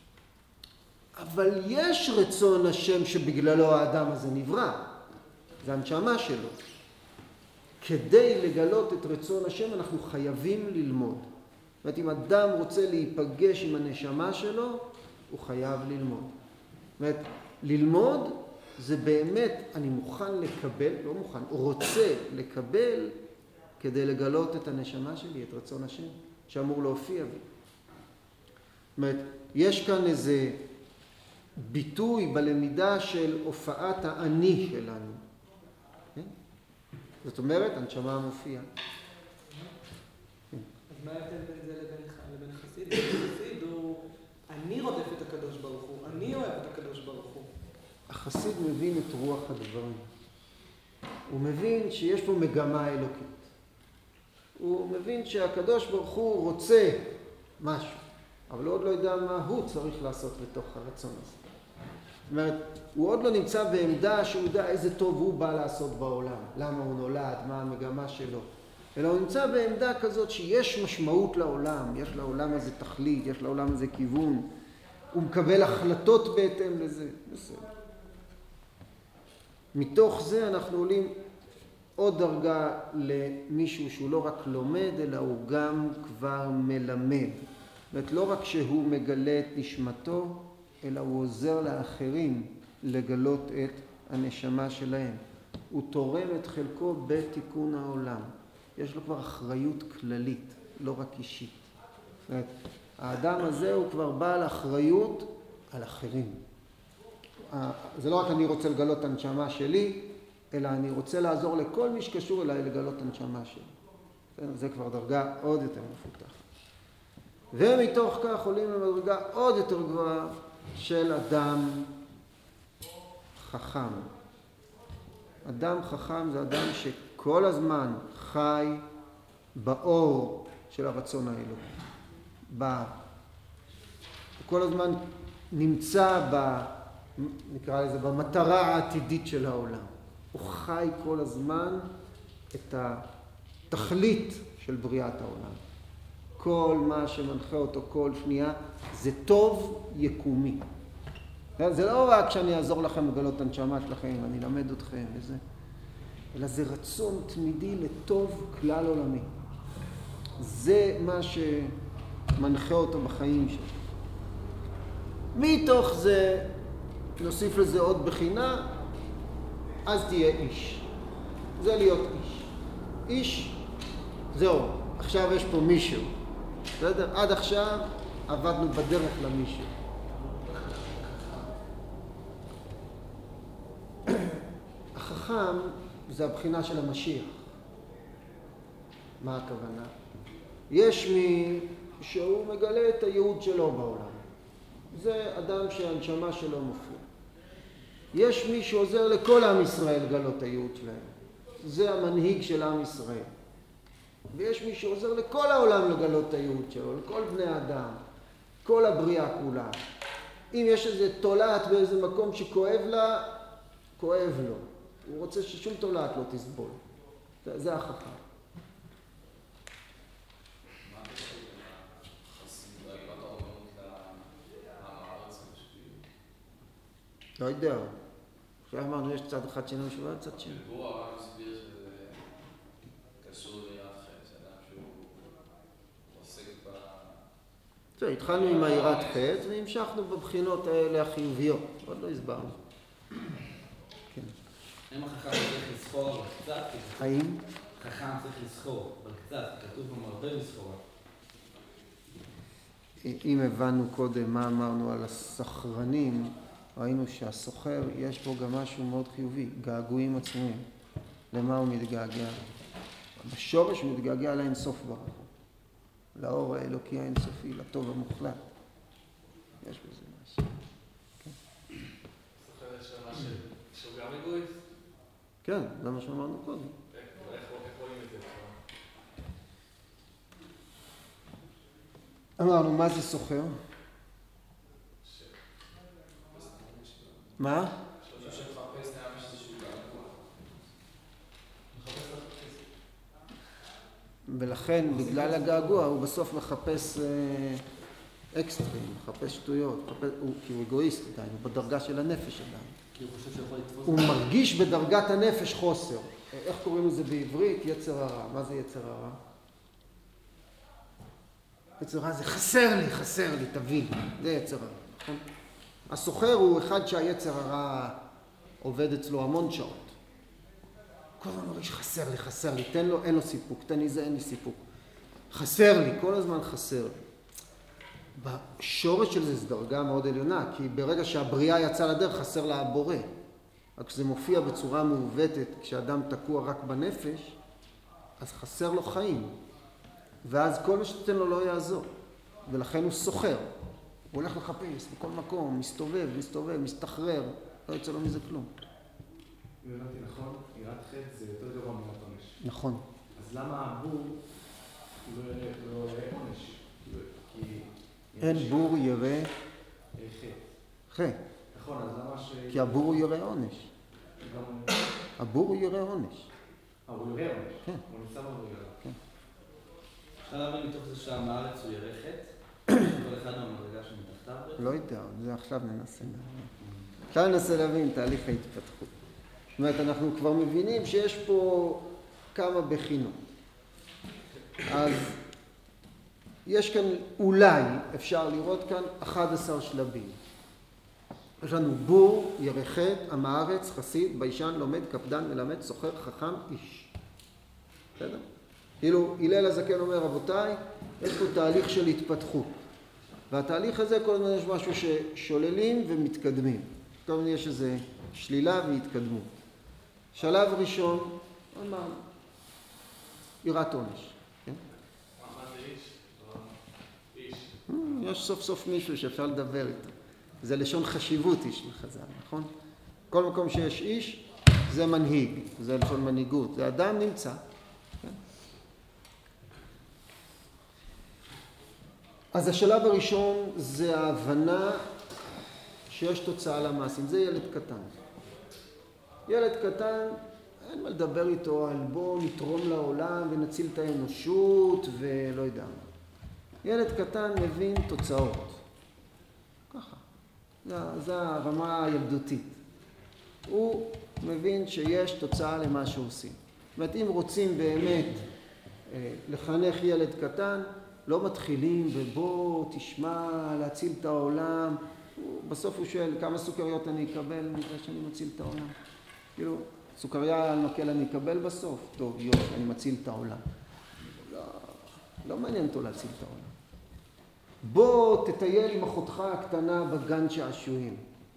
אבל יש רצון השם שבגללו האדם הזה נברא. זה הנשמה שלו. כדי לגלות את רצון השם אנחנו חייבים ללמוד. זאת אומרת, אם אדם רוצה להיפגש עם הנשמה שלו, הוא חייב ללמוד. זאת אומרת, ללמוד זה באמת, אני מוכן לקבל, לא מוכן, רוצה לקבל כדי לגלות את הנשמה שלי, את רצון השם, שאמור להופיע בי. זאת אומרת, יש כאן איזה ביטוי בלמידה של הופעת האני שלנו. כן? זאת אומרת, הנשמה מופיעה. אז מה ההבדל בין זה לבין חסיד? חסיד הוא, אני רודף את הקדוש ברוך הוא, אני אוהב את הקדוש ברוך הוא. החסיד מבין את רוח הדברים. הוא מבין שיש פה מגמה אלוקית. הוא מבין שהקדוש ברוך הוא רוצה משהו, אבל הוא עוד לא יודע מה הוא צריך לעשות בתוך הרצון הזה. זאת אומרת, הוא עוד לא נמצא בעמדה שהוא יודע איזה טוב הוא בא לעשות בעולם. למה הוא נולד, מה המגמה שלו. אלא הוא נמצא בעמדה כזאת שיש משמעות לעולם, יש לעולם הזה תכלית, יש לעולם הזה כיוון, הוא מקבל החלטות בהתאם לזה, בסדר. מתוך זה אנחנו עולים עוד דרגה למישהו שהוא לא רק לומד, אלא הוא גם כבר מלמד. זאת אומרת, לא רק שהוא מגלה את נשמתו, אלא הוא עוזר לאחרים לגלות את הנשמה שלהם. הוא תורם את חלקו בתיקון העולם. יש לו כבר אחריות כללית, לא רק אישית. זאת אומרת, האדם הזה הוא כבר בעל אחריות על אחרים. זה לא רק אני רוצה לגלות את הנשמה שלי, אלא אני רוצה לעזור לכל מי שקשור אליי לגלות את הנשמה שלי. זה כבר דרגה עוד יותר מפותחת. ומתוך כך עולים למדרגה עוד יותר גבוהה של אדם חכם. אדם חכם זה אדם שכל הזמן חי באור של הרצון האלוקי. כל הזמן נמצא נקרא לזה, במטרה העתידית של העולם. הוא חי כל הזמן את התכלית של בריאת העולם. כל מה שמנחה אותו כל שנייה זה טוב יקומי. זה לא רק שאני אעזור לכם לגלות את הנשמה שלכם, אני אלמד אתכם וזה, אלא זה רצון תמידי לטוב כלל עולמי. זה מה שמנחה אותו בחיים שלו. מתוך זה נוסיף לזה עוד בחינה, אז תהיה איש. זה להיות איש. איש, זהו, עכשיו יש פה מישהו. בסדר? עד עכשיו עבדנו בדרך למישהו. החכם זה הבחינה של המשיח. מה הכוונה? יש מי שהוא מגלה את הייעוד שלו בעולם. זה אדם שהנשמה שלו מופיע. יש מי שעוזר לכל עם ישראל לגלות את הייעוד שלהם. זה המנהיג של עם ישראל. ויש מי שעוזר לכל העולם לגלות את הייעוד שלו, לכל בני האדם, כל הבריאה כולה. אם יש איזה תולעת באיזה מקום שכואב לה, כואב לו. הוא רוצה ששום תולעת לא תסבול. זה החכם. לא יודע. עכשיו אמרנו, יש צד אחד שאינו משווה, צד שני. הוא הרב מסביר שזה קשור ליראת חטא, שאדם שהוא עוסק ב... טוב, התחלנו עם היראת חטא והמשכנו בבחינות האלה החיוביות. עוד לא הסברנו. כן. אם החכם צריך לסחור אבל קצת, האם? חכם צריך לסחור אבל קצת, כתוב במרבה לסחור. אם הבנו קודם מה אמרנו על הסחרנים, ראינו שהסוחר יש פה גם משהו מאוד חיובי, געגועים עצומים. למה הוא מתגעגע? בשורש הוא מתגעגע לאינסוף ברוך הוא. לאור האלוקי האינסופי, לטוב המוחלט. יש בזה משהו. סוחר יש רמה שהוא גם אגואיסט? כן, זה מה שאמרנו קודם. איך רואים את זה? אמרנו, מה זה סוחר? מה? שחפש נעמש איזשהו געגוע. ולכן, בגלל הגעגוע, הוא בסוף מחפש אקסטרים, מחפש שטויות, כי הוא אגואיסט עדיין, הוא בדרגה של הנפש עדיין. כי הוא חושב שיכול לתפוס... הוא מרגיש בדרגת הנפש חוסר. איך קוראים לזה בעברית? יצר הרע. מה זה יצר הרע? יצר הרע זה חסר לי, תבין. זה יצר הרע, נכון? הסוחר הוא אחד שהיצר הרע עובד אצלו המון שעות. כל הזמן מרגיש חסר לי, תן לו, אין לו סיפוק, תן לי זה, אין לי סיפוק. חסר לי, כל הזמן חסר לי. בשורש של זה זו דרגה מאוד עליונה, כי ברגע שהבריאה יצאה לדרך חסר לה הבורא. רק כשזה מופיע בצורה מעוותת, כשאדם תקוע רק בנפש, אז חסר לו חיים. ואז כל מה שתתן לו לא יעזור. ולכן הוא סוחר. הוא הולך לחפש בכל מקום, מסתובב, מסתחרר, לא יוצא לו מזה כלום. אם הבנתי נכון, יראת חטא זה יותר גרוע מיראת עונש. נכון. אז למה הבור לא יראה עונש? אין בור ירא חטא. נכון, אז למה כי הבור הוא ירא עונש. הבור הוא ירא עונש. הוא ירא עונש. כן. הוא נמצא במדרגה. כן. אפשר להבין מתוך זה שהעם הארץ הוא ירא חטא? כל אחד מהמדרגה שמתחתיו? לא יודע, זה עכשיו ננסה להבין. עכשיו ננסה להבין תהליך ההתפתחות. זאת אומרת, אנחנו כבר מבינים שיש פה כמה בחינות. אז יש כאן, אולי אפשר לראות כאן 11 שלבים. יש לנו בור, ירא חטא, עם הארץ, חסיד, ביישן, לומד, קפדן, מלמד, סוחר, חכם, איש. בסדר? כאילו, הלל הזקן אומר, רבותיי, יש פה תהליך של התפתחות. והתהליך הזה, כל הזמן יש משהו ששוללים ומתקדמים. כל הזמן יש איזו שלילה והתקדמות. שלב ראשון, מה? יראת עונש. כן? מה זה איש? איש. יש סוף סוף מישהו שאפשר לדבר איתו. זה לשון חשיבות איש לחז"ל, נכון? כל מקום שיש איש, זה מנהיג, זה לשון מנהיגות, זה אדם נמצא. כן? אז השלב הראשון זה ההבנה שיש תוצאה למעשים, זה ילד קטן. ילד קטן, אין מה לדבר איתו על בוא נתרום לעולם ונציל את האנושות ולא יודע מה. ילד קטן מבין תוצאות. ככה. זה הרמה הילדותית. הוא מבין שיש תוצאה למה שעושים. זאת אומרת, אם רוצים באמת לחנך ילד קטן, לא מתחילים ובוא תשמע להציל את העולם. בסוף הוא שואל כמה סוכריות אני אקבל מזה שאני מציל את העולם. כאילו, סוכריה על מקל אני אקבל בסוף. טוב, יופי, אני מציל את העולם. לא מעניין אותו להציל את העולם. בוא תטייל עם אחותך הקטנה בגן שעשועים.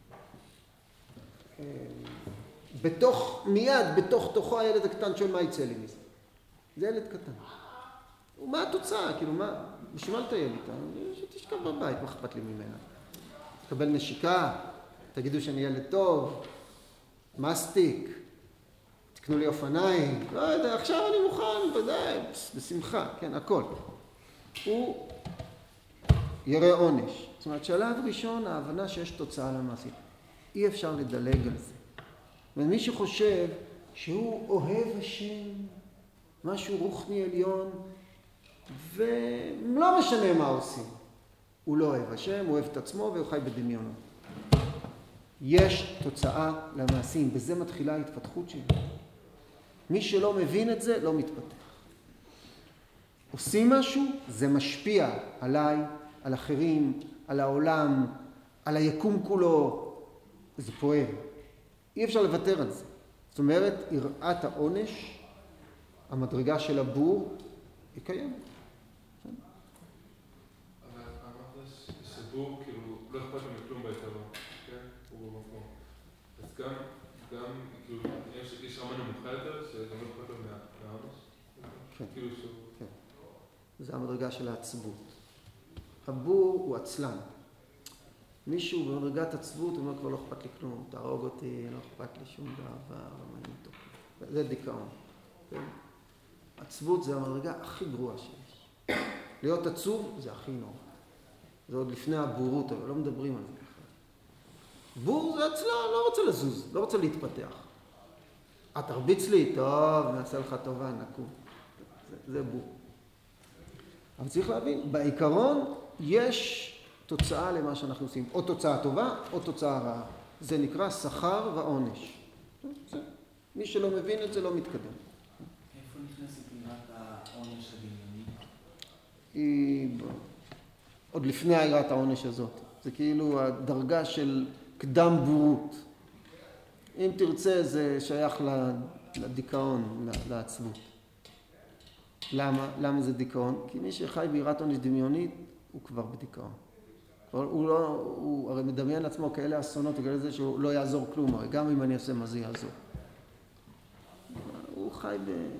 מיד בתוך תוכו הילד הקטן שואל מה יצא לי מזה. זה ילד קטן. ומה התוצאה? כאילו, מה? בשביל מה לטייל איתה? שתשכב בבית, מה אכפת לי ממנה? תקבל נשיקה, תגידו שאני ילד טוב, מסטיק, תקנו לי אופניים, לא יודע, עכשיו אני מוכן, ודאי, בשמחה, כן, הכל. הוא ירא עונש. זאת אומרת, שלב ראשון, ההבנה שיש תוצאה למעשית. אי אפשר לדלג על זה. ומי שחושב שהוא אוהב השם, משהו רוחני עליון, ולא משנה מה עושים. הוא לא אוהב השם, הוא אוהב את עצמו והוא חי בדמיונות. יש תוצאה למעשים, בזה מתחילה ההתפתחות שלי. מי שלא מבין את זה, לא מתפתח. עושים משהו, זה משפיע עליי, על אחרים, על העולם, על היקום כולו. זה פועל. אי אפשר לוותר על זה. זאת אומרת, יראת העונש, המדרגה של הבור, היא קיימת. אבל אמרת שבור, כאילו, לא אכפת לו מכלום בעיקרון, כן? הוא במקום. אז גם, כאילו, יש רמה נמוכה יותר, שגם לא אכפת לו מהעונש? כן. כאילו שהוא... כן. זה המדרגה של העצבות. הבור הוא עצלן. מישהו במדרגת עצבות אומר, כבר לא אכפת לי כלום, תהרוג אותי, לא אכפת לי שום דבר, לא מעניין אותו. זה דיכאון. כן? עצבות זה המדרגה הכי גרועה שיש. להיות עצוב זה הכי נורא. זה עוד לפני הבורות, אבל לא מדברים על זה בכלל. בור זה עצלן, לא רוצה לזוז, לא רוצה להתפתח. תרביץ לי, טוב, נעשה לך טובה, נקום. זה בור. אבל צריך להבין, בעיקרון יש תוצאה למה שאנחנו עושים. או תוצאה טובה, או תוצאה רעה. זה נקרא שכר ועונש. מי שלא מבין את זה לא מתקדם. איפה נכנסת יראת העונש הדמיוני? היא עוד לפני יראת העונש הזאת. זה כאילו הדרגה של קדם בורות. אם תרצה זה שייך לדיכאון, לעצבות. למה זה דיכאון? כי מי שחי ביראת עונש דמיונית הוא כבר בדיכאון. הוא הרי מדמיין לעצמו כאלה אסונות, וכאלה זה שהוא לא יעזור כלום, הרי גם אם אני אעשה מה זה יעזור. הוא חי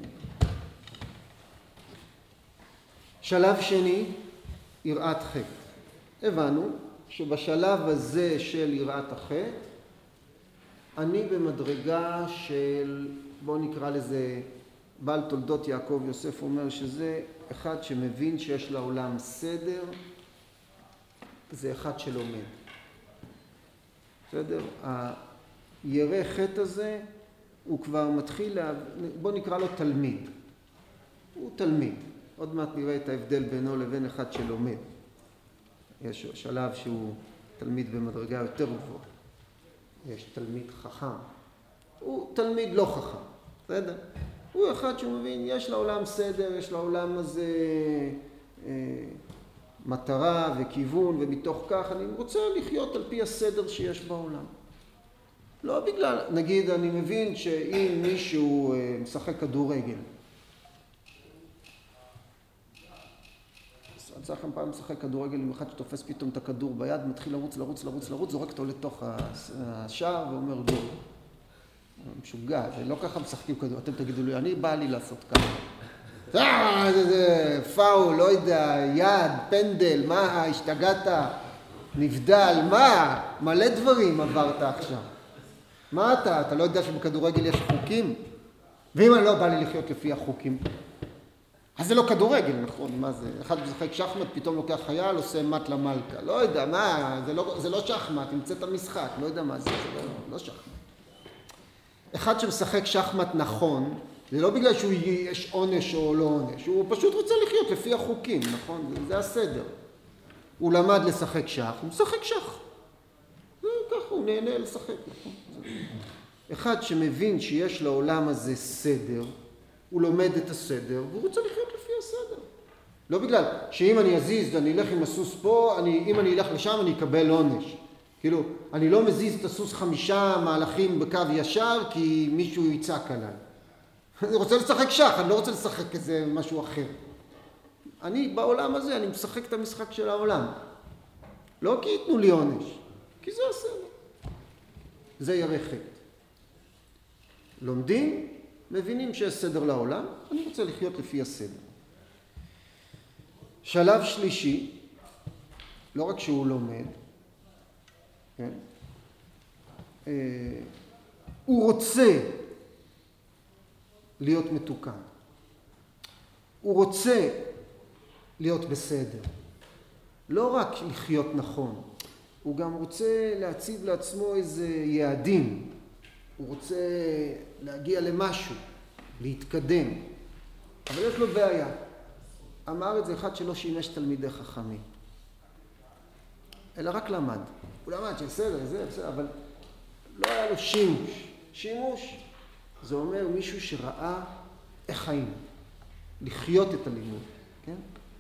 שלב שני, יראת חטא. הבנו שבשלב הזה של יראת החטא, אני במדרגה של, בואו נקרא לזה, בעל תולדות יעקב יוסף אומר שזה אחד שמבין שיש לעולם סדר, זה אחד שלומד. בסדר? הירא חטא הזה הוא כבר מתחיל, בוא נקרא לו תלמיד. הוא תלמיד. עוד מעט נראה את ההבדל בינו לבין אחד שלומד. יש שלב שהוא תלמיד במדרגה יותר גבוהה. יש תלמיד חכם. הוא תלמיד לא חכם. בסדר? הוא אחד שהוא מבין, יש לעולם סדר, יש לעולם הזה מטרה וכיוון, ומתוך כך אני רוצה לחיות על פי הסדר שיש בעולם. לא בגלל, נגיד, אני מבין שאם מישהו משחק כדורגל, אני צריך לכם פעם משחק כדורגל עם אחד שתופס פתאום את הכדור ביד, מתחיל לרוץ, זורק אותו לתוך השער ואומר גול. משוגע, זה לא ככה משחקים כדור, אתם תגידו לי, אני בא לי לעשות ככה. זה פאול, לא יודע, יד, פנדל, מה, השתגעת, נבדל, מה? מלא דברים עברת עכשיו. מה אתה לא יודע שבכדורגל יש חוקים? ואם אני לא בא לי לחיות לפי החוקים, אז זה לא כדורגל, נכון? מה זה? אחד משחק שחמט, פתאום לוקח חייל, עושה מת למלכה. לא יודע, מה? זה לא שחמט, נמצא את המשחק, לא יודע מה זה לא שחמט. אחד שמשחק שחמט נכון, זה לא בגלל שהוא יש עונש או לא עונש, הוא פשוט רוצה לחיות לפי החוקים, נכון? זה הסדר. הוא למד לשחק שח, הוא משחק שח. זה ככה, הוא נהנה לשחק, נכון? אחד שמבין שיש לעולם הזה סדר, הוא לומד את הסדר, והוא רוצה לחיות לפי הסדר. לא בגלל שאם אני אזיז ואני אלך עם הסוס פה, אם אני אלך לשם אני אקבל עונש. כאילו, אני לא מזיז את הסוס 5 מהלכים בקו ישר, כי מישהו יצעק עליי. אני רוצה לשחק שח, אני לא רוצה לשחק איזה משהו אחר. אני בעולם הזה, אני משחק את המשחק של העולם. לא כי ייתנו לי עונש, כי זה הסדר. זה ירא חטא. לומדים, מבינים שיש סדר לעולם, אני רוצה לחיות לפי הסדר. שלב שלישי, לא רק שהוא לומד, כן? הוא רוצה להיות מתוקן. הוא רוצה להיות בסדר. לא רק לחיות נכון, הוא גם רוצה להציב לעצמו איזה יעדים. הוא רוצה להגיע למשהו, להתקדם. אבל יש לו בעיה. אמר את זה אחד שלא שימש תלמידי חכמים. אלא רק למד. הוא למד שבסדר, זה, אבל לא היה לו שימוש. שימוש זה אומר מישהו שראה איך חיים. לחיות את הלימוד. כן?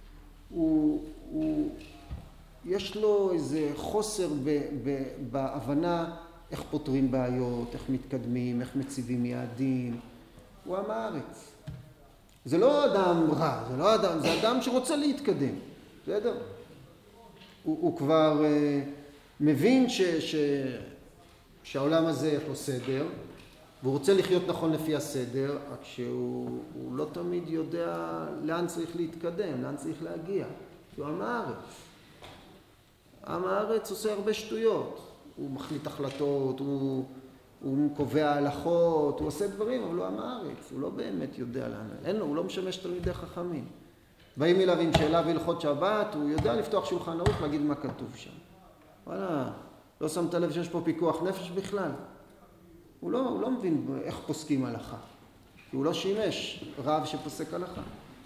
יש לו איזה חוסר בהבנה איך פותרים בעיות, איך מתקדמים, איך מציבים יעדים. הוא עם הארץ. זה לא אדם רע, זה אדם שרוצה להתקדם. בסדר? הוא כבר מבין שהעולם הזה יש לו סדר, והוא רוצה לחיות נכון לפי הסדר, רק שהוא לא תמיד יודע לאן צריך להתקדם, לאן צריך להגיע. הוא עם הארץ. עם הארץ עושה הרבה שטויות. הוא מחליט החלטות, הוא קובע הלכות, הוא עושה דברים, אבל הוא עם הארץ. הוא לא באמת יודע לאן. הוא לא משמש תלמידי חכמים. באים אליו עם שאלה והלכות שבת, הוא יודע לפתוח שולחן ערוך, להגיד מה כתוב שם. וואלה, לא שמת לב שיש פה פיקוח נפש בכלל. הוא לא מבין איך פוסקים הלכה. כי הוא לא שימש רב שפוסק הלכה.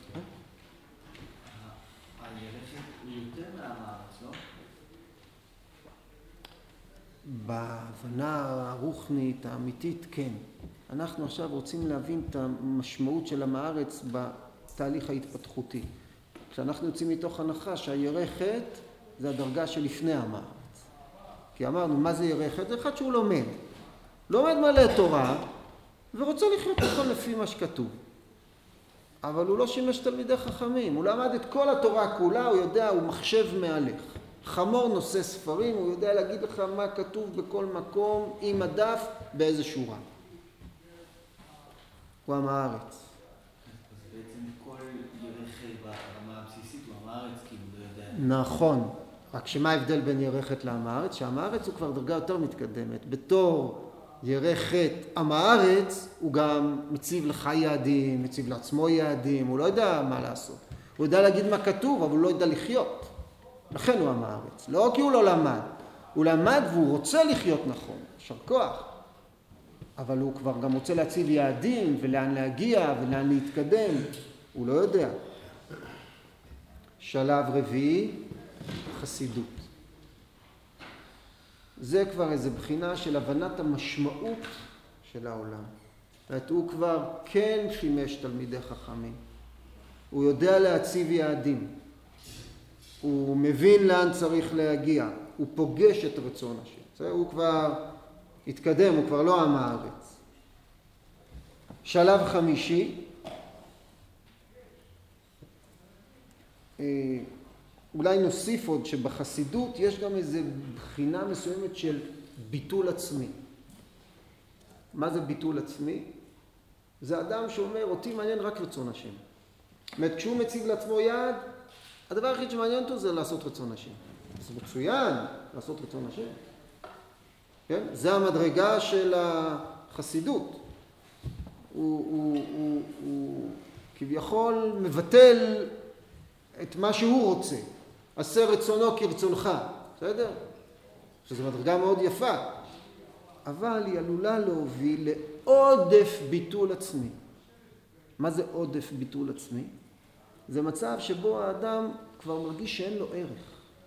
הירשת הוא יותר מהארץ, לא? בהבנה הרוחנית, האמיתית, כן. אנחנו עכשיו רוצים להבין את המשמעות של עם הארץ בתהליך ההתפתחותי. כשאנחנו יוצאים מתוך הנחה שהירא חטא זה הדרגה שלפני עם הארץ. כי אמרנו, מה זה ירא חטא? זה אחד שהוא לומד. לומד מלא תורה, ורוצה לחיות נכון לפי מה שכתוב. אבל הוא לא שימש תלמידי חכמים. הוא למד את כל התורה כולה, הוא יודע, הוא מחשב מהלך. חמור נושא ספרים, הוא יודע להגיד לך מה כתוב בכל מקום, עם הדף, באיזה שורה. הוא עם הארץ. אז בעצם כל ירא חטא ברמה הבסיסית הוא עם הארץ, כי הוא לא יודע... נכון. רק שמה ההבדל בין ירא חטא לעם הארץ? שעם הארץ הוא כבר דרגה יותר מתקדמת. בתור ירא חטא עם הארץ, הוא גם מציב לך יעדים, מציב לעצמו יעדים, הוא לא יודע מה לעשות. הוא יודע להגיד מה כתוב, אבל הוא לא יודע לחיות. לכן הוא עם הארץ. לא כי הוא לא למד. הוא למד והוא רוצה לחיות נכון. יישר כוח. אבל הוא כבר גם רוצה להציב יעדים ולאן להגיע ולאן להתקדם. הוא לא יודע. שלב רביעי, חסידות. זה כבר איזו בחינה של הבנת המשמעות של העולם. הוא כבר כן שימש תלמידי חכמים. הוא יודע להציב יעדים. הוא מבין לאן צריך להגיע. הוא פוגש את רצון השם. הוא כבר התקדם, הוא כבר לא עם הארץ. שלב חמישי, אולי נוסיף עוד שבחסידות יש גם איזו בחינה מסוימת של ביטול עצמי. מה זה ביטול עצמי? זה אדם שאומר, אותי מעניין רק רצון השם. זאת אומרת, כשהוא מציב לעצמו יעד, הדבר היחיד שמעניין אותו זה לעשות רצון השם. זה מצוין, לעשות רצון השם. כן? זה המדרגה של החסידות. הוא כביכול מבטל את מה שהוא רוצה. עשה רצונו כרצונך. בסדר? שזו מדרגה מאוד יפה. אבל היא עלולה להוביל לעודף ביטול עצמי. מה זה עודף ביטול עצמי? זה מצב שבו האדם כבר מרגיש שאין לו ערך.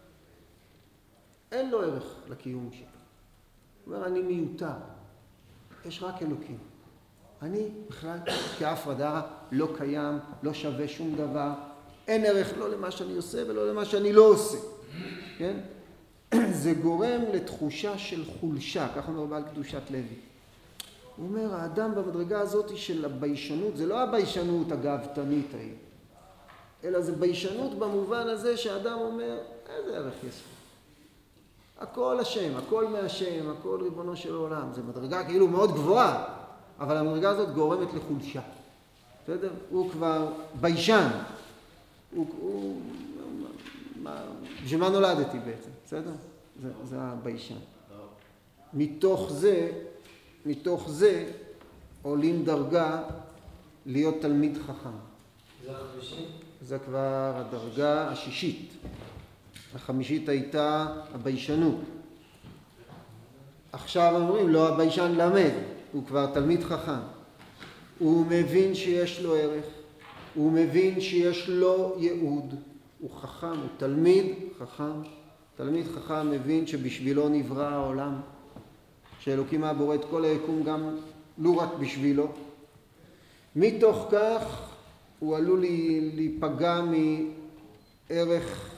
אין לו ערך לקיום שלו. הוא אומר, אני מיותר. יש רק אלוקים. אני בכלל כאף ודרה לא קיים, לא שווה שום דבר. אין ערך לא למה שאני עושה ולא למה שאני לא עושה. כן? זה גורם לתחושה של חולשה, כך אומר בעל קדושת לוי. הוא אומר, האדם במדרגה הזאת של הביישנות, זה לא הביישנות הגאוותנית ההיא, אלא זה ביישנות במובן הזה שהאדם אומר, איזה ערך יש לי? הכל השם, הכל מהשם, הכל ריבונו של העולם. זה מדרגה כאילו מאוד גבוהה, אבל המדרגה הזאת גורמת לחולשה. בסדר? הוא כבר ביישן. בשביל מה נולדתי בעצם? בסדר? זה הביישן. מתוך זה עולים דרגה להיות תלמיד חכם. זה החמישי? זה כבר הדרגה השישית. החמישית הייתה הביישנות. עכשיו אומרים, לא הביישן למד, הוא כבר תלמיד חכם. הוא מבין שיש לו ערך, הוא מבין שיש לו ייעוד, הוא חכם, הוא תלמיד חכם. תלמיד חכם מבין שבשבילו נברא העולם, שאלוקים היה בורא את כל היקום גם לא רק בשבילו. מתוך כך הוא עלול להיפגע מערך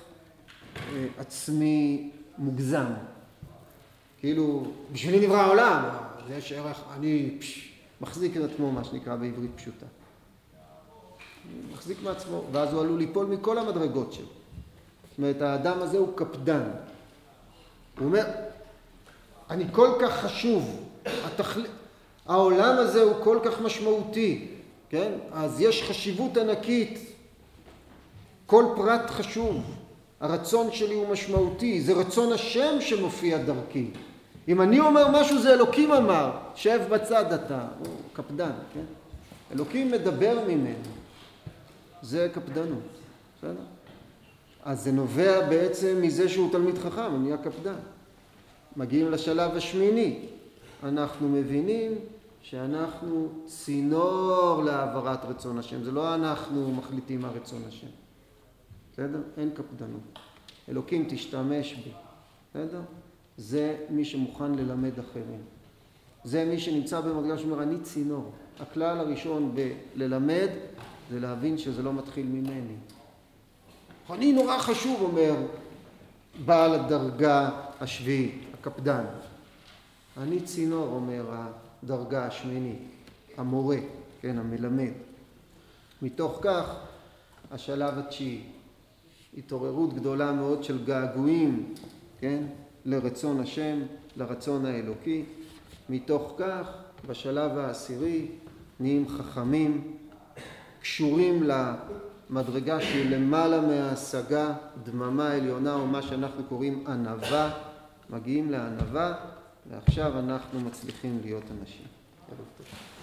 עצמי מוגזם. כאילו, בשבילי נברא העולם, יש ערך, אני מחזיק את עצמו, מה שנקרא בעברית פשוטה. מחזיק מעצמו, ואז הוא עלול ליפול מכל המדרגות שלו. זאת אומרת, האדם הזה הוא קפדן. הוא אומר, אני כל כך חשוב, העולם הזה הוא כל כך משמעותי, כן? אז יש חשיבות ענקית, כל פרט חשוב, הרצון שלי הוא משמעותי, זה רצון השם שמופיע דרכי. אם אני אומר משהו זה אלוקים אמר, שב בצד אתה, הוא קפדן, כן? אלוקים מדבר ממנו, זה קפדנות, בסדר? אז זה נובע בעצם מזה שהוא תלמיד חכם, הוא נהיה קפדן. מגיעים לשלב השמיני, אנחנו מבינים שאנחנו צינור להעברת רצון השם, זה לא אנחנו מחליטים מה רצון השם. בסדר? אין קפדנות. אלוקים תשתמש בי. בסדר? זה מי שמוכן ללמד אחרים. זה מי שנמצא במדרגה שאומר, אני צינור. הכלל הראשון בללמד זה להבין שזה לא מתחיל ממני. אני נורא חשוב, אומר בעל הדרגה השביעית, הקפדן. אני צינור, אומר הדרגה השמינית, המורה, כן, המלמד. מתוך כך, השלב התשיעי, התעוררות גדולה מאוד של געגועים, כן, לרצון השם, לרצון האלוקי. מתוך כך, בשלב העשירי, נהיים חכמים, קשורים למדרגה שהיא למעלה מההשגה, דממה עליונה, או מה שאנחנו קוראים ענווה, מגיעים לענווה, ועכשיו אנחנו מצליחים להיות אנשים. ערב טוב.